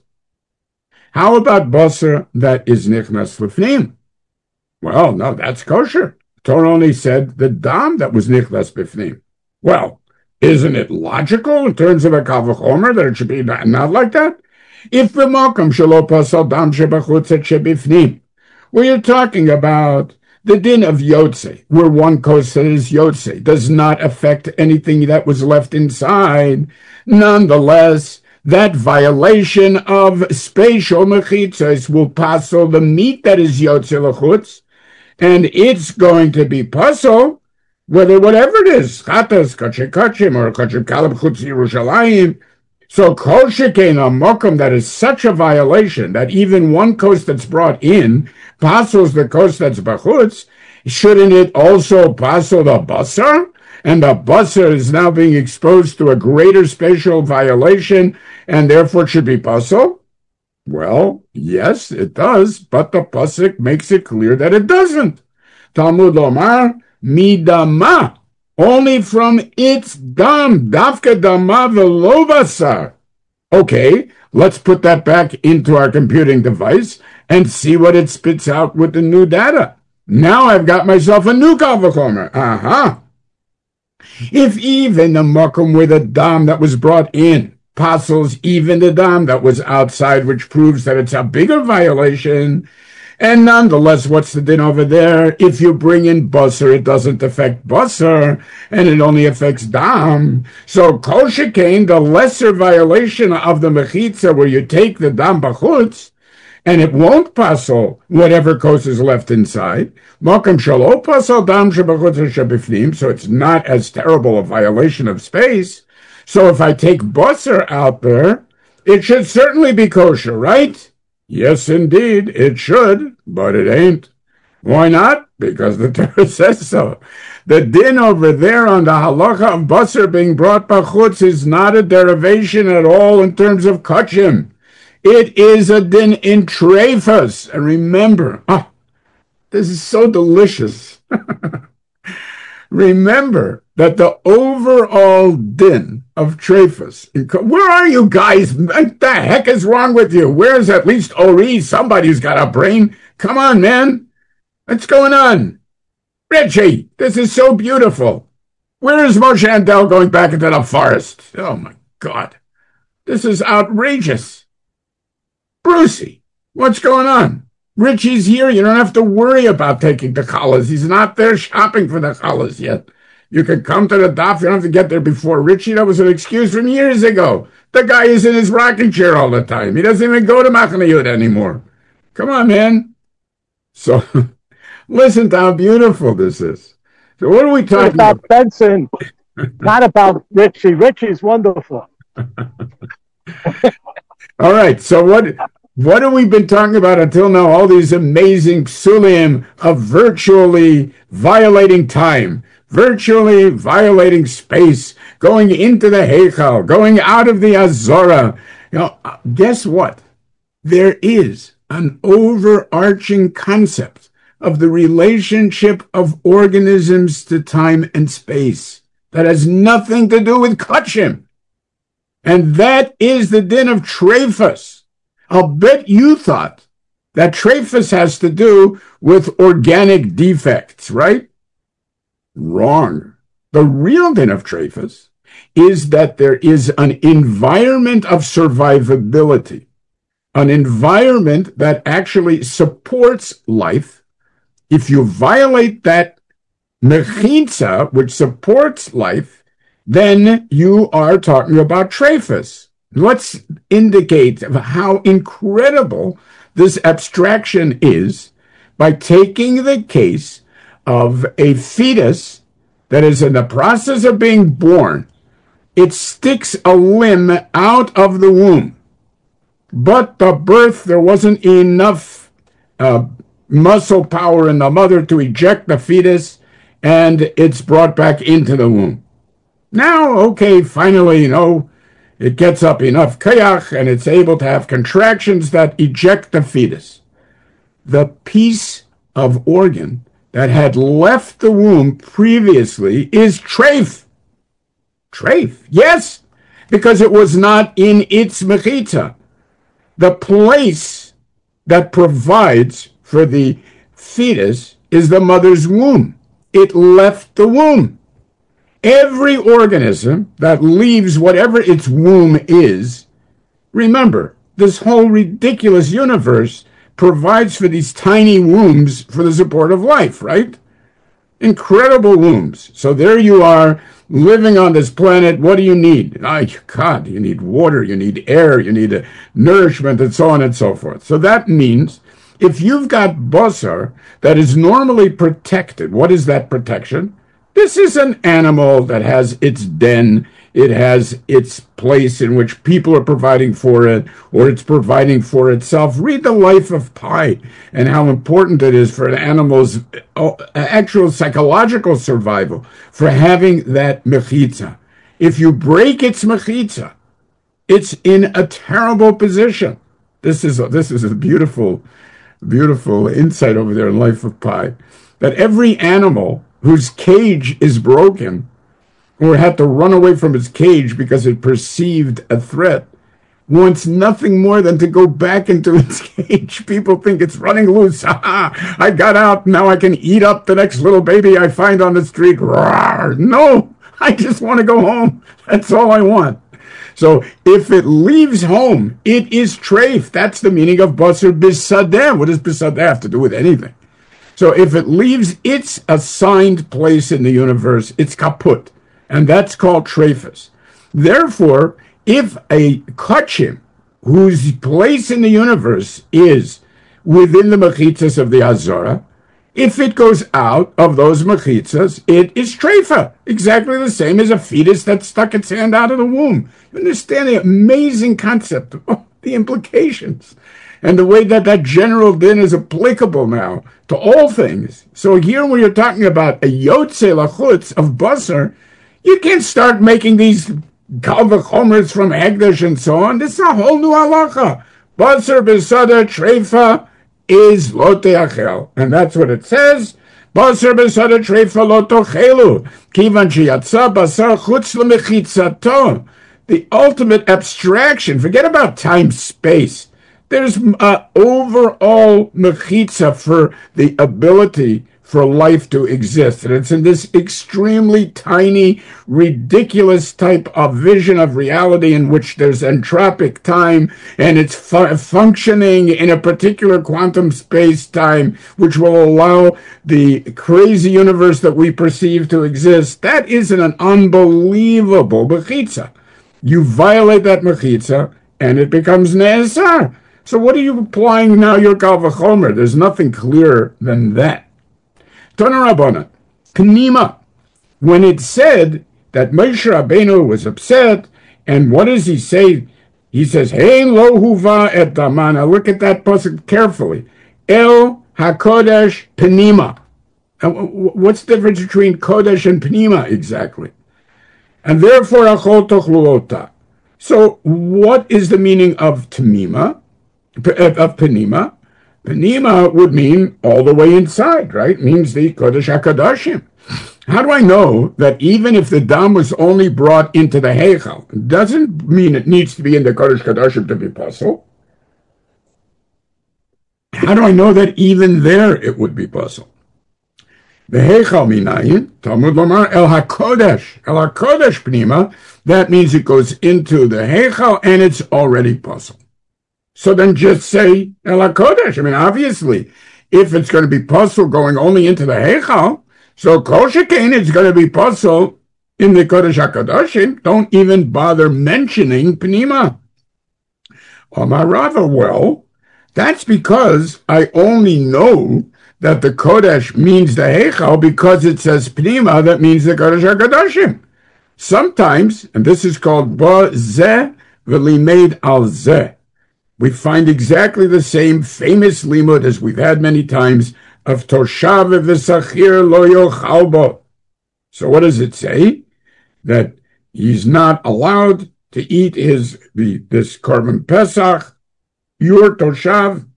How about basar that is nichnas lifnim? Well, no, that's kosher. Torah only said the dam that was nichnas bifnim. Well, isn't it logical in terms of a kal v'chomer that it should be not like that? If b'makom shelo pasal dam shebachutz et shebifnim, where you're talking about the din of yotze, where one kos is yotze, does not affect anything that was left inside. Nonetheless, that violation of spatial mechitzos will pasal the meat that is yotze lachutz, and it's going to be pasal, whatever it is, chatas, kachem kachim, or kachem kalab chutz Yerushalayim. So kol shekein a mokum that is such a violation that even one kos that's brought in pasals the kos that's bachutz, shouldn't it also pasal the basar? And the basar is now being exposed to a greater spatial violation, and therefore it should be pasal? Well, yes, it does, but the pasuk makes it clear that it doesn't. Talmud Lomar, midama, only from its dam, dafka dama v'lo basar. Okay, let's put that back into our computing device and see what it spits out with the new data. Now I've got myself a new kal v'chomer. Aha. If even the makom with a dam that was brought in pasals even the dam that was outside, which proves that it's a bigger violation. And nonetheless, what's the din over there? If you bring in basar, it doesn't affect basar, and it only affects dam. So kol shekain, the lesser violation of the mechitza, where you take the dam bachutz, and it won't pasal whatever kos is left inside. Makam shalo pasal dam shebachutz shebifnim, so it's not as terrible a violation of space. So if I take basar out there, it should certainly be kosher, right? Yes, indeed, it should, but it ain't. Why not? Because the Torah says so. The din over there on the halacha of basar being brought bachutz is not a derivation at all in terms of kachim. It is a din in treifas. And remember, this is so delicious. Remember that the overall din of treifas. Where are you guys? What the heck is wrong with you? Where's at least Ori? Somebody's got a brain. Come on, man. What's going on? Richie, this is so beautiful. Where is Moshe Andel going back into the forest? Oh, my God. This is outrageous. Brucey, what's going on? Richie's here. You don't have to worry about taking the challahs. He's not there shopping for the challahs yet. You can come to the daf. You don't have to get there before Richie. That was an excuse from years ago. The guy is in his rocking chair all the time. He doesn't even go to Machane Yehuda anymore. Come on, man. So listen to how beautiful this is. So what are we talking about? About Benson, not about Richie. Richie's wonderful. All right. So what have we been talking about until now? All these amazing psulim of virtually violating time, virtually violating space, going into the Heichal, going out of the Azora. Guess what? There is an overarching concept of the relationship of organisms to time and space that has nothing to do with kachim. And that is the din of treifas. I'll bet you thought that treifas has to do with organic defects, right? Wrong. The real din of treifas is that there is an environment of survivability, an environment that actually supports life. If you violate that mechitza, which supports life, then you are talking about treifas. Let's indicate how incredible this abstraction is by taking the case of a fetus that is in the process of being born, it sticks a limb out of the womb. But the birth, there wasn't enough muscle power in the mother to eject the fetus, and it's brought back into the womb. Now, okay, finally, it gets up enough kayach, and it's able to have contractions that eject the fetus. The piece of organ that had left the womb previously is treif. Treif, yes, because it was not in its mechitza. The place that provides for the fetus is the mother's womb. It left the womb. Every organism that leaves whatever its womb is, remember, this whole ridiculous universe provides for these tiny wombs for the support of life, right? Incredible wombs. So there you are, living on this planet. What do you need? God, you need water, you need air, you need nourishment, and so on and so forth. So that means if you've got basar that is normally protected, what is that protection? This is an animal that has its den, it has its place in which people are providing for it, or it's providing for itself. Read the life of Pi and how important it is for an animal's actual psychological survival, for having that mechitza. If you break its mechitza, it's in a terrible position. This is a beautiful, beautiful insight over there in Life of Pi, that every animal whose cage is broken or had to run away from its cage because it perceived a threat wants nothing more than to go back into its cage. People think it's running loose. I got out. Now I can eat up the next little baby I find on the street. Rawr. No, I just want to go home. That's all I want. So if it leaves home, it is treif. That's the meaning of basar bisadeh. What does bisadeh have to do with anything? So if it leaves its assigned place in the universe, it's kaput. And that's called treifus. Therefore, if a kachim, whose place in the universe is within the mechitzas of the Hazara, if it goes out of those mechitzas, it is treifa, exactly the same as a fetus that stuck its hand out of the womb. You understand the amazing concept, the implications, and the way that general din is applicable now to all things. So here when you're talking about a yotze lachutz of basar, you can't start making these kal v'chomers from Hegdesh and so on. This is a whole new halacha. Basar b'sada treifa is lo teachel. And that's what it says. Basar b'sada treifa lo tochelu. Kivan sheyatsa basar chutz lemechitzato. The ultimate abstraction. Forget about time, space. There's overall mechitza for the ability for life to exist. And it's in this extremely tiny, ridiculous type of vision of reality in which there's entropic time and it's functioning in a particular quantum space-time which will allow the crazy universe that we perceive to exist. That is an unbelievable mechitza. You violate that mechitza and it becomes ne'esar. So what are you applying now your kal v'chomer? There's nothing clearer than that. Tana Rabbana, Pnima, when it said that Moshe Rabbeinu was upset, and what does he say? He says, Hein lo huva et damana. Look at that pasuk carefully. El hakodesh Pnima. What's the difference between Kodesh and Pnima exactly? And therefore, achol tochluota. So what is the meaning of Pnima? Pnima would mean all the way inside, right? Means the Kodesh HaKadoshim. How do I know that even if the dam was only brought into the Heichal, it doesn't mean it needs to be in the Kodesh HaKadoshim to be possible? How do I know that even there it would be possible? The Heichal minayin, Talmud Lomar, El HaKodesh Pnima, that means it goes into the Heichal and it's already possible. So then just say El HaKodesh. I mean, obviously, if it's going to be puzzle going only into the Heichal, so Kol Shekain is going to be puzzle in the Kodesh HaKadoshim. Don't even bother mentioning Pnima. Omar Rava, well, That's because I only know that the Kodesh means the Heichal because it says Pnima, that means the Kodesh HaKadoshim. Sometimes, and this is called Ba Zeh V'Limed Al Zeh, we find exactly the same famous limud as we've had many times of Toshav V'Sachir Lo Yochal Bo. So what does it say? That he's not allowed to eat this Korban Pesach, your Toshav,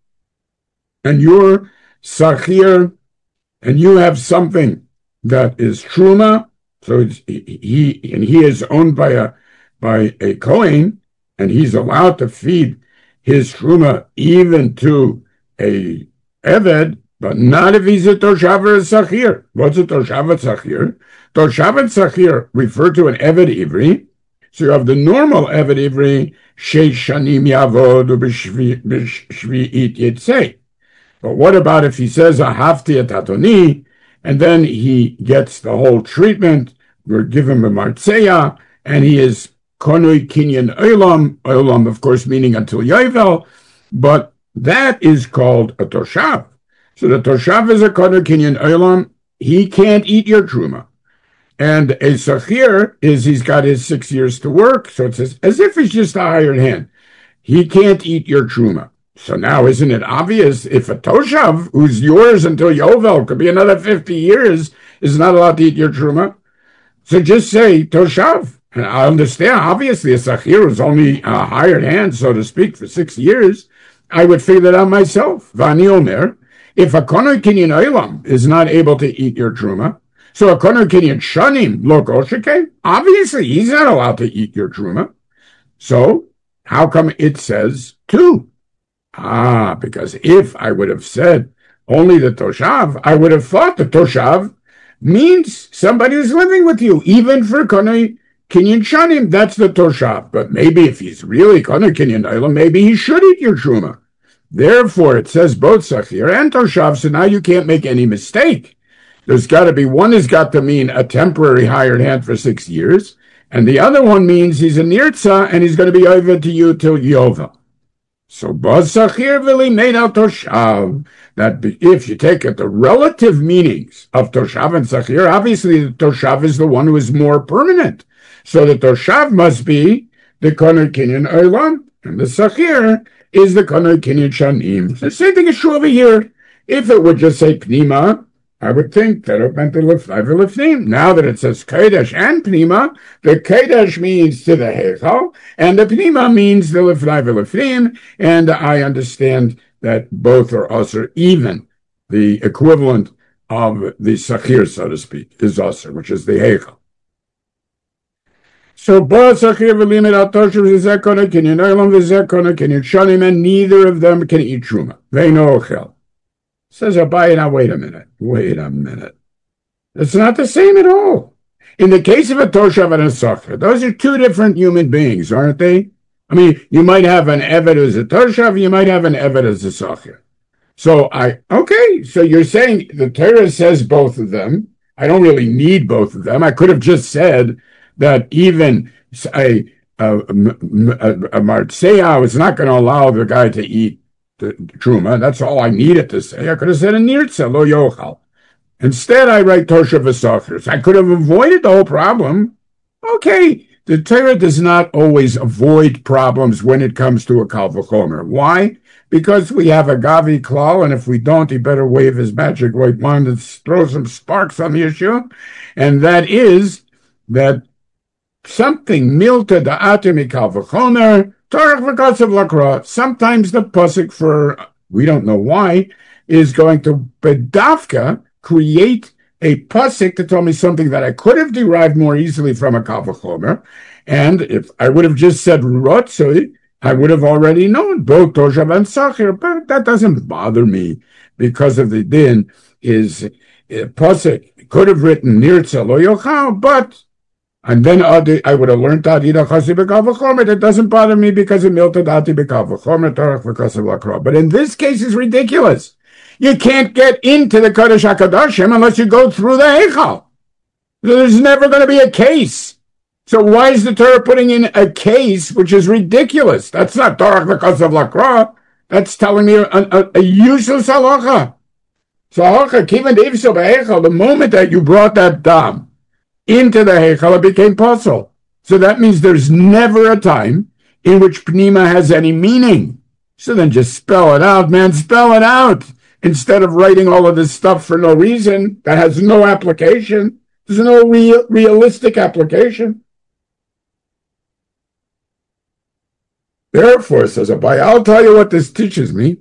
and your Sachir, and you have something that is Truma, so he is owned by a Kohen, and he's allowed to feed his Truma even to a Eved, but not if he's a Toshav or a Sachir. What's a Toshav and Sachir? Toshav and Sachir refer to an Eved Ivri. So you have the normal Eved Ivri, Sheish Shanim Yavod B'Shvi'it Yitzei. But what about if he says Ahavti et Atoni, and then he gets the whole treatment? We're given him a Martzeya, and he is Konoi Kinyan Olam, Olam of course meaning until Yovel, but that is called a Toshav. So the Toshav is a Konoi Kinyan Olam, he can't eat your Truma. And a Sachir he's got his 6 years to work, so it says, as if he's just a hired hand. He can't eat your Truma. So now isn't it obvious if a Toshav, who's yours until Yovel, could be another 50 years, is not allowed to eat your Truma? So just say Toshav. And I understand, obviously, a Sachir is only a hired hand, so to speak, for 6 years. I would figure that out myself. Vani Omer, if a Konoi Kinyan Olam is not able to eat your Truma, so a Konoi Kinyan Shanim Lo Gosheke, obviously he's not allowed to eat your Truma. So how come it says two? Because if I would have said only the Toshav, I would have thought the Toshav means somebody who's living with you, even for Konoi Kinyan Shanim, that's the Toshav. But maybe if he's really Konoi Kinyan Olam, maybe he should eat your Truma. Therefore, it says both Sachir and Toshav, so now you can't make any mistake. There's got to be, one has got to mean a temporary hired hand for 6 years, and the other one means he's a Nirtza, and he's going to be over to you till Yovel. So, Baz Sachir Vili made out Toshav, that if you take it, the relative meanings of Toshav and Sachir, obviously the Toshav is the one who is more permanent. So the Toshav must be the Konoi Kinyan Olam, and the Sachir is the Konoi Kinyan Shanim. The same thing is true over here. If it would just say Pnima, I would think that it meant the Lefnai v'Lefnim. Now that it says Kodesh and Pnima, the Kodesh means to the Heichal, and the Pnima means the Lefnai v'Lefnim, and I understand that both are also even. The equivalent of the Sachir, so to speak, is also, which is the Heichal. So, Ba Sachir v'Limit Atoshav v'Zeh Konoi Kinyan Olam v'Zeh Konoi Kinyan Shanim, and neither of them can eat Truma. They know Ochel. Says Abaye, now wait a minute. It's not the same at all. In the case of a Toshav and a Sachir, those are two different human beings, aren't they? I mean, you might have an Eved as a Toshav, you might have an Eved as a Sachir. So so you're saying the Torah says both of them. I don't really need both of them. I could have just said that even a Martzeya is not going to allow the guy to eat the Truma. That's all I needed to say. I could have said a Nirtza, Lo Yochal. Instead, I write Toshav v'Sachir. I could have avoided the whole problem. Okay, the Torah does not always avoid problems when it comes to a Kal V'chomer. Why? Because we have a Gavi Klal, and if we don't, he better wave his magic white wand and throw some sparks on the issue. And that is that something milta da'atim Kal V'chomer, Torah v'Katsav Lakra. Sometimes the pasuk, for we don't know why, is going to bedavka create a pasuk to tell me something that I could have derived more easily from a Kal V'chomer. And if I would have just said Rotzoi, I would have already known both Toshav and Sachir, but that doesn't bother me because of the din is pasuk could have written Nirtza Lo Yochal, but and then I would have learned Adida Chasi B'Kal V'chomer. That doesn't bother me because of Milta Dati B'Kal V'chomer Torah v'Kasav Lakra. But in this case, it's ridiculous. You can't get into the Kodesh HaKadoshim unless you go through the Heichal. There's never going to be a case. So why is the Torah putting in a case which is ridiculous? That's not Torah v'Kasav Lakra. That's telling me a useless halacha. So the moment that you brought that dam into the heichal, it became possible. So that means there's never a time in which pnima has any meaning. So then just spell it out, man, spell it out. Instead of writing all of this stuff for no reason, that has no application. There's no realistic application. Therefore, says Abai, I'll tell you what this teaches me.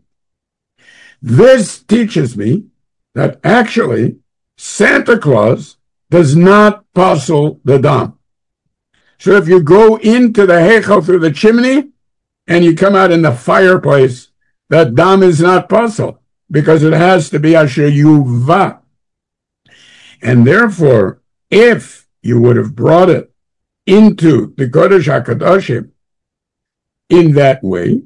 This teaches me that actually Santa Claus does not passel the dam. So if you go into the heichal through the chimney and you come out in the fireplace, that dam is not passel because it has to be asher yuva. And therefore, if you would have brought it into the Kodesh HaKadoshim in that way,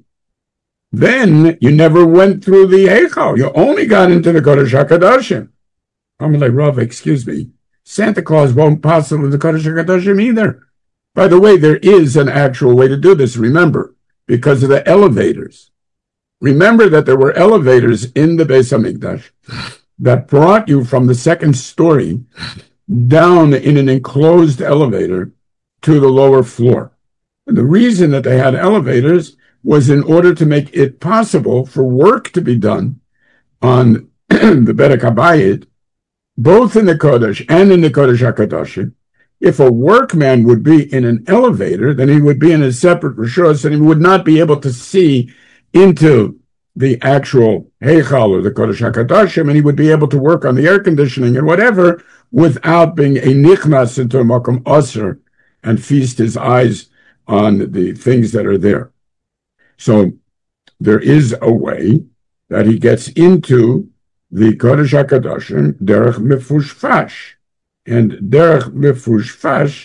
then you never went through the heichal. You only got into the Kodesh HaKadoshim. I'm like, Rav, excuse me. Santa Claus won't passel in the Kodesh HaKadoshim either. By the way, there is an actual way to do this, remember, because of the elevators. Remember that there were elevators in the Beis HaMikdash that brought you from the second story down in an enclosed elevator to the lower floor. And the reason that they had elevators was in order to make it possible for work to be done on the Bedek HaBayit, both in the Kodesh and in the Kodesh HaKadoshim. If a workman would be in an elevator, then he would be in a separate rishos, and he would not be able to see into the actual heichal or the Kodesh HaKadoshim, and he would be able to work on the air conditioning and whatever without being a nichnas into a makom aser and feast his eyes on the things that are there. So there is a way that he gets into the Kodesh HaKadoshim derech mefushfash. And derech mefushfash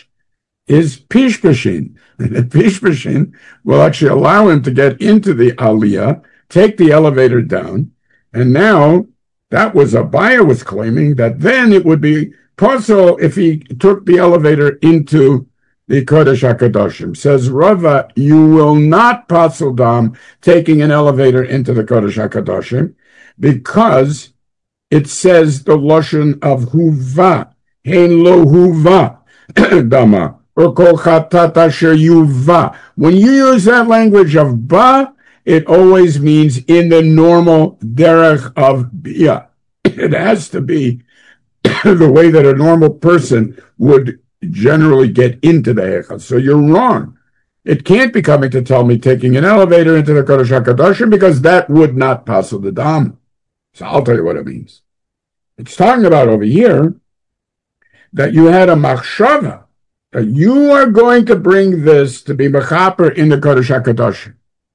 is pishpashin. And the pishpashin will actually allow him to get into the aliyah, take the elevator down, and now that was Abaya was claiming that then it would be possible if he took the elevator into the Kodesh HaKadoshim. Says Rava, you will not passel dam taking an elevator into the Kodesh HaKadoshim because it says the lashon of huva, hein lo huva dama, or kol chatat asher yuva. When you use that language of ba, it always means in the normal derech of bia. It has to be the way that a normal person would generally get into the heichal. So you're wrong. It can't be coming to tell me taking an elevator into the Kodesh HaKadoshim because that would not passel the dam. So I'll tell you what it means. It's talking about over here that you had a machshava, that you are going to bring this to be mechaper in the Kodesh HaKadoshim.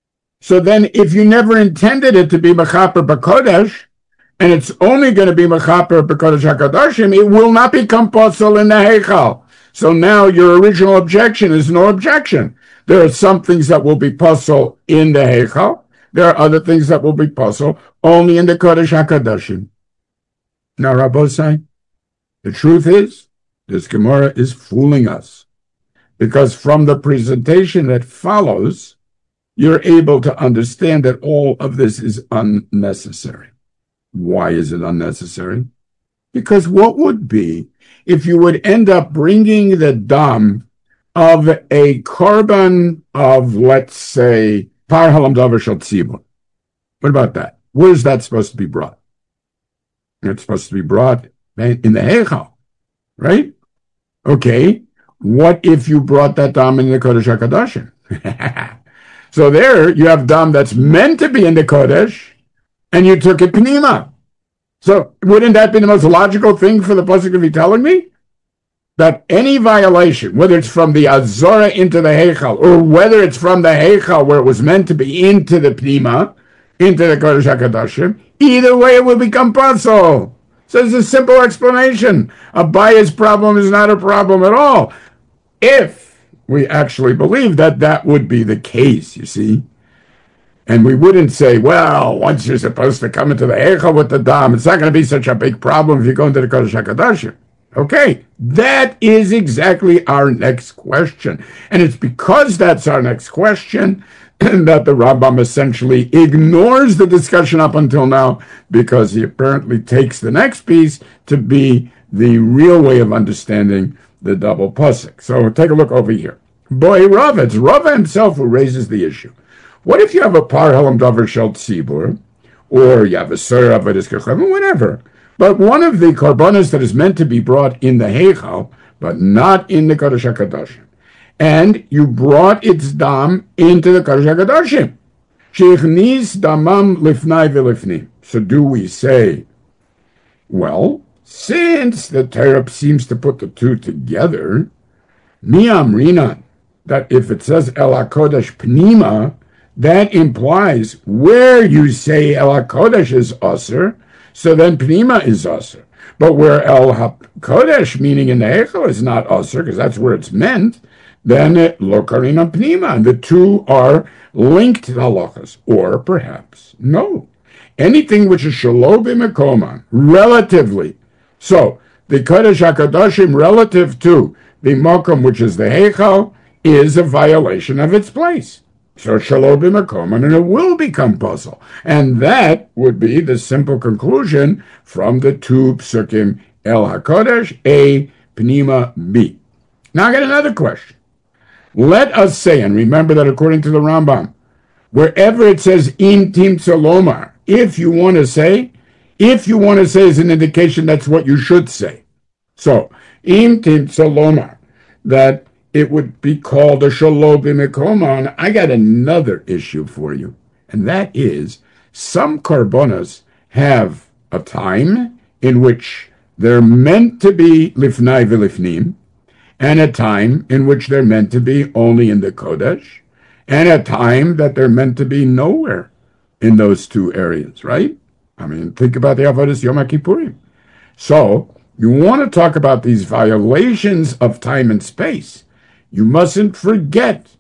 So then if you never intended it to be mechaper b'kodesh, and it's only going to be mechaper b'kodesh HaKadoshim, it will not become posel in the heichal. So now your original objection is no objection. There are some things that will be posel in the heichal. There are other things that will be posel only in the Kodesh HaKadoshim. Now, Rabbosai, the truth is, this Gemara is fooling us. Because from the presentation that follows, you're able to understand that all of this is unnecessary. Why is it unnecessary? Because what would be if you would end up bringing the dam of a korban of, let's say, par halam davar shel tzibur? What about that? Where is that supposed to be brought? It's supposed to be brought in the heichal, right? Okay. What if you brought that dam in the Kodesh HaKadoshim? So there you have dam that's meant to be in the Kodesh, and you took it pnima. So wouldn't that be the most logical thing for the pasuk to be telling me? That any violation, whether it's from the Azora into the Heichal, or whether it's from the Heichal where it was meant to be into the pnima, into the Kodesh HaKadoshim, either way it will become pasol. So it's a simple explanation. Abaya's problem is not a problem at all. If we actually believe that that would be the case, you see. And we wouldn't say, well, once you're supposed to come into the Eichel with the Dam, it's not going to be such a big problem if you go into the Kodesh HaKadoshim. Okay, that is exactly our next question. And it's because that's our next question that the Rambam essentially ignores the discussion up until now because he apparently takes the next piece to be the real way of understanding the double pasuk. So take a look over here. Boy, Rava, it's Rava himself who raises the issue. What if you have a par helam davar shel tzibur, or you have a surah of a whatever, but one of the korbanos that is meant to be brought in the heichal, but not in the Kodesh HaKadoshim, and you brought its dam into the Kodesh HaKadoshim. Sheichnis damam lifnai v'lifnim. So do we say, well, since the Torah seems to put the two together, mi amrinan, that if it says El HaKodesh Pnima, that implies where you say El HaKodesh is Aser, so then Pnima is Aser. But where El HaKodesh, meaning in the Heichel, is not Aser, because that's where it's meant, then Lo Karina Pnima, and the two are linked halachas. Or perhaps, no. Anything which is Shelo b'Mekoman, relatively. So, the Kodesh HaKadoshim relative to the Mokom, which is the Heichel, is a violation of its place. So Shelo b'Mekoman, and it will become puzzle. And that would be the simple conclusion from the two psukim, El HaKodesh, A, Pnima, B. Now I got another question. Let us say, and remember that according to the Rambam, wherever it says Im Timtza Lomar, if you want to say is an indication that's what you should say. So, Im Timtza Lomar, that it would be called a Shelo b'Mekoman. I got another issue for you, and that is some korbanos have a time in which they're meant to be lifnai v'lifnim, and a time in which they're meant to be only in the Kodesh, and a time that they're meant to be nowhere in those two areas, right? I mean, think about the Avodas Yom HaKippurim. So, you want to talk about these violations of time and space. You mustn't forget,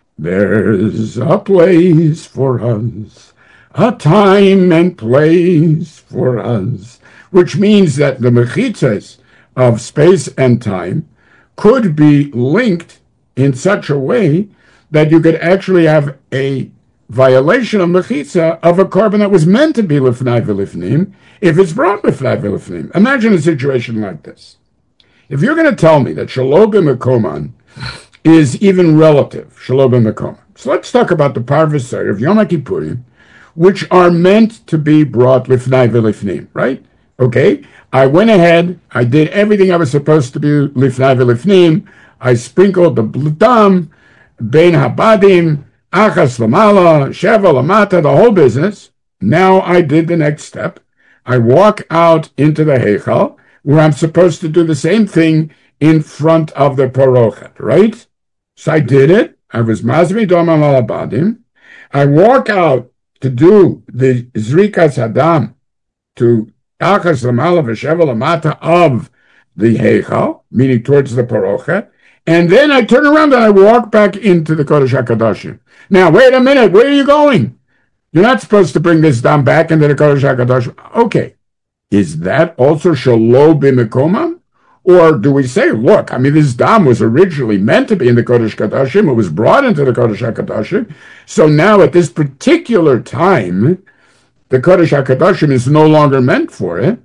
there's a place for us, a time and place for us, which means that the mechitzas of space and time could be linked in such a way that you could actually have a violation of mechitza of a korban that was meant to be lifnai v'lifnim if it's brought lifnai v'lifnim. Imagine a situation like this. If you're going to tell me that Shelo b'Mekoman is even relative, Shelo b'Mekoman. So let's talk about the parvus of Yom HaKippurim, which are meant to be brought lifnai v'lifnim, right? Okay, I went ahead, I did everything I was supposed to do, lifnai v'lifnim, I sprinkled the dam, bein habadim, achas lamala, sheva lamata, the whole business. Now I did the next step. I walk out into the heichal, where I'm supposed to do the same thing in front of the parochet, right? So I did it. I was mazmi domam alabadim. I walk out to do the zrikas hadam, to achas lamala v'sheva lamata of the heichal, meaning towards the parochet, and then I turn around and I walk back into the Kodesh HaKadoshim. Now, wait a minute, where are you going? You're not supposed to bring this dam back into the Kodesh HaKadoshim. Okay, is that also Shelo b'Mekoman? Or do we say, look, I mean, this dam was originally meant to be in the Kodesh HaKadoshim, it was brought into the Kodesh HaKadoshim, so now at this particular time, the Kodesh HaKadoshim is no longer meant for it.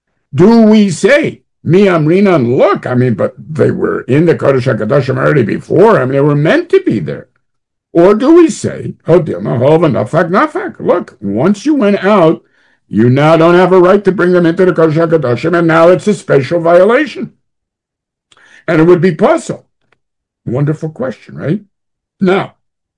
Do we say, Mi Amrinan, look, I mean, but they were in the Kodesh HaKadoshim already before, I mean, they were meant to be there. Or do we say, oh, Dilma, Hova, Nafak, Nafak, look, once you went out, you now don't have a right to bring them into the Kodesh HaKadoshim, and now it's a special violation. And it would be possible. Wonderful question, right? Now,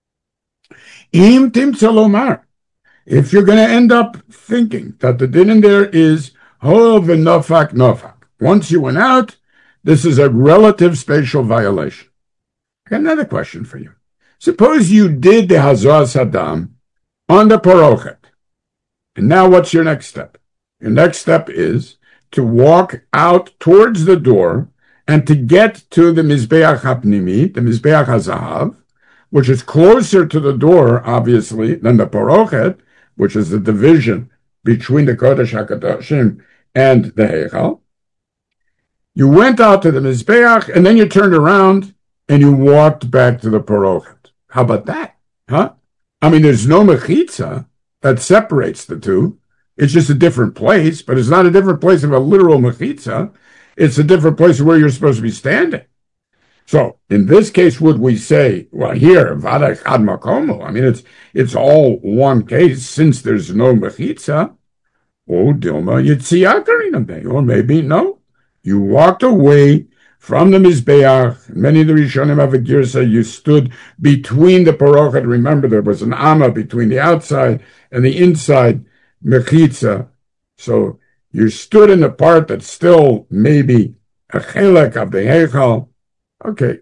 Im Timtza Lomar, if you're going to end up thinking that the din in there is Hov and Nafak, Nafak, once you went out, this is a relative spatial violation. I got another question for you. Suppose you did the Hazar Saddam on the Parochet. And now what's your next step? Your next step is to walk out towards the door and to get to the Mizbeach HaPnimi, the Mizbeach HaZahav, which is closer to the door, obviously, than the Parochet, which is the division between the Kodesh HaKadoshim and the Heichal. You went out to the Mizbeach, and then you turned around and you walked back to the Parochet. How about that? Huh? I mean, there's no mechitza that separates the two. It's just a different place, but it's not a different place of a literal mechitza. It's a different place where you're supposed to be standing. So in this case, would we say, well, here, vada chad makomo? I mean, it's all one case since there's no mechitza. Oh, Dilma Yitziya Karinabe. Or maybe, no. You walked away from the Mizbeach. Many of the Rishonim have a girsa. You stood between the parochet. Remember, there was an amma between the outside and the inside mechitza. So you stood in the part that's still maybe a chelek of the heichal. Okay.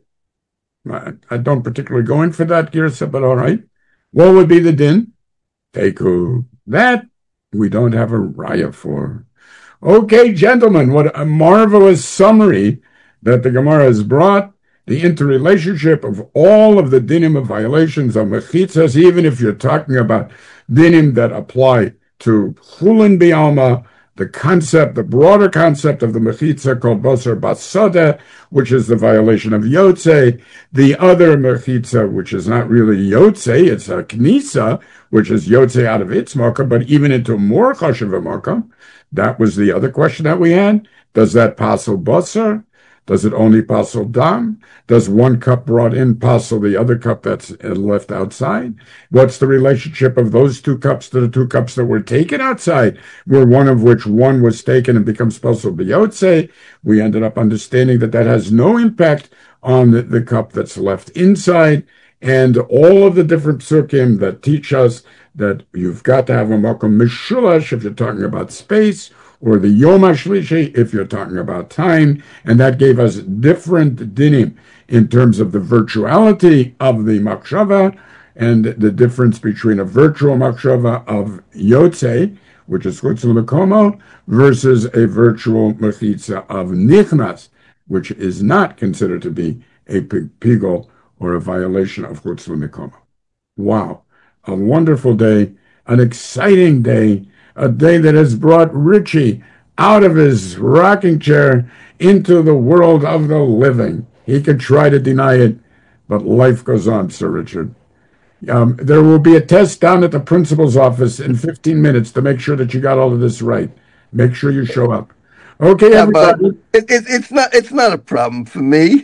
I don't particularly go in for that girsa, but all right. What would be the din? Teku. That we don't have a raya for. Okay, gentlemen, what a marvelous summary that the Gemara has brought, the interrelationship of all of the dinim of violations of mechitzas, even if you're talking about dinim that apply to chulin bi'alma, the concept, the broader concept of the mechitza called basar basada, which is the violation of yotze, the other mechitza, which is not really yotze, it's a knisa, which is yotze out of its makkah, but even into more chashuv makkah. That was the other question that we had. Does that passel basar? Does it only passel dam? Does one cup brought in passel the other cup that's left outside? What's the relationship of those two cups to the two cups that were taken outside, where one of which one was taken and becomes passel b'yotze? We ended up understanding that that has no impact on the cup that's left inside, and all of the different psukim that teach us that you've got to have a makom mishulash if you're talking about space, or the Yom HaShlishi if you're talking about time, and that gave us different dinim in terms of the virtuality of the makshava and the difference between a virtual makshava of yotze, which is chutz l'mekomo, versus a virtual mechitza of nichnas, which is not considered to be a pigol or a violation of chutz l'mekomo. Wow, a wonderful day, an exciting day, a day that has brought Richie out of his rocking chair into the world of the living. He could try to deny it, but life goes on, Sir Richard. There will be a test down at the principal's office in 15 minutes to make sure that you got all of this right. Make sure you show up. Okay, everybody. It's not a problem for me.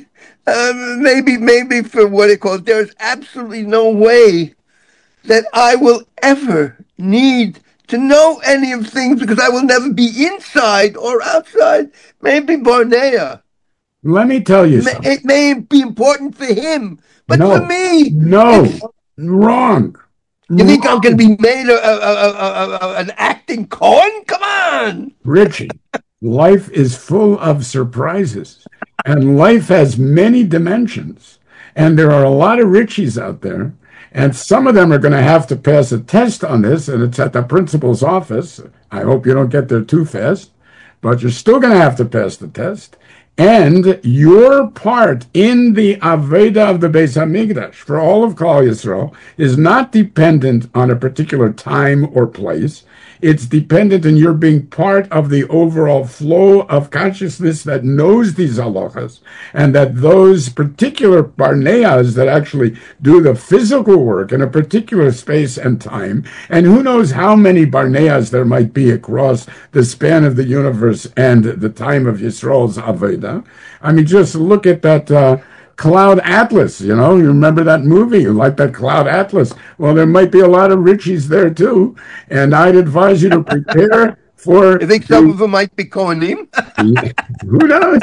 Maybe for what it calls, there's absolutely no way that I will ever need to know any of things because I will never be inside or outside. Maybe Barnea. Let me tell you something. It may be important for him, but No. for me, No, wrong. you think I'm going to be made an acting Cohen? Come on. Richie, life is full of surprises, and life has many dimensions, and there are a lot of Richies out there. And some of them are going to have to pass a test on this, and it's at the principal's office. I hope you don't get there too fast, but you're still going to have to pass the test. And your part in the Aveda of the Beis HaMikdash for all of Klal Yisrael is not dependent on a particular time or place. It's dependent on your being part of the overall flow of consciousness that knows these halachas, and that those particular barneas that actually do the physical work in a particular space and time, and who knows how many barneas there might be across the span of the universe and the time of Yisrael's Aveda. I mean, just look at that Cloud Atlas, you remember that movie? You like that Cloud Atlas? Well, there might be a lot of Richies there too, and I'd advise you to prepare for... You think some of them might be Kohanim? Who knows?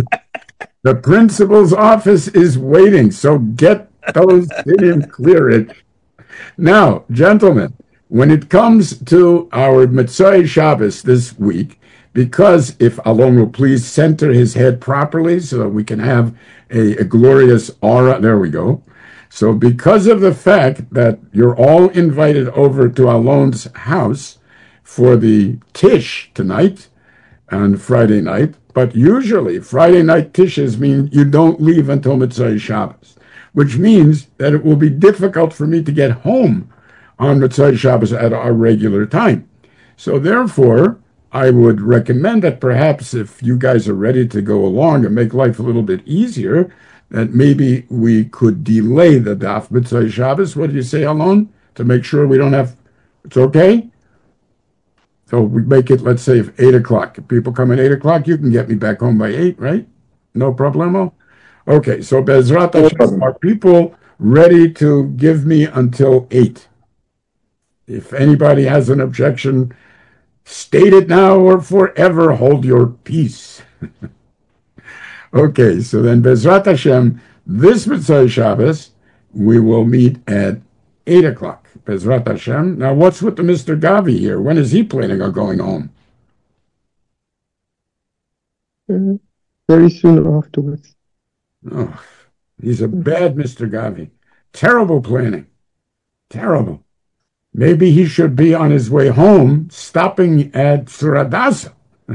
The principal's office is waiting, so get those in and clear it. Now, gentlemen, when it comes to our Motzei Shabbos this week, because if Alon will please center his head properly so that we can have a glorious aura. There we go. So because of the fact that you're all invited over to Alon's house for the Tish tonight and Friday night, but usually Friday night Tishes mean you don't leave until Motzei Shabbos, which means that it will be difficult for me to get home on Motzei Shabbos at our regular time. So therefore, I would recommend that perhaps if you guys are ready to go along and make life a little bit easier, that maybe we could delay the Daf Motzei Shabbos. What do you say, Alon? to make sure we don't have, it's okay? So we make it, let's say, 8 o'clock. If people come at 8 o'clock, you can get me back home by 8, right? No problemo? Okay, so Bezrat Hashem, are people ready to give me until 8? If anybody has an objection, state it now or forever hold your peace. Okay, so then Bezrat Hashem, this Mitzvah Shabbos, we will meet at 8 o'clock. Bezrat Hashem. Now, what's with the Mr. Gavi here? When is he planning on going home? Very soon afterwards. Oh, he's a bad Mr. Gavi. Terrible planning. Terrible. Maybe he should be on his way home, stopping at Suradasa.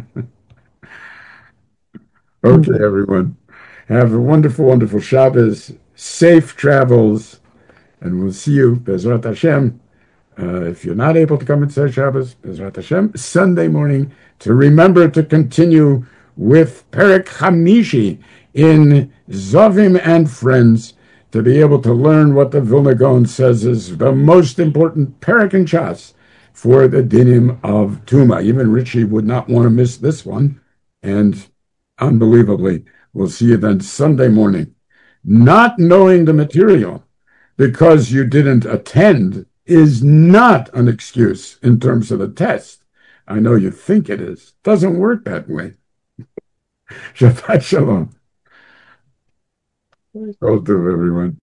Okay, everyone. Have a wonderful, wonderful Shabbos. Safe travels. And we'll see you, Bezrat Hashem. If you're not able to come and say Shabbos, Bezrat Hashem, Sunday morning, to remember to continue with Perek Hamishi in Zovim and Friends, to be able to learn what the Vilna Gaon says is the most important Perek in Shas for the dinim of Tuma. Even Richie would not want to miss this one. And unbelievably, we'll see you then Sunday morning. Not knowing the material because you didn't attend is not an excuse in terms of the test. I know you think it is. Doesn't work that way. Shabbat Shalom. All to everyone.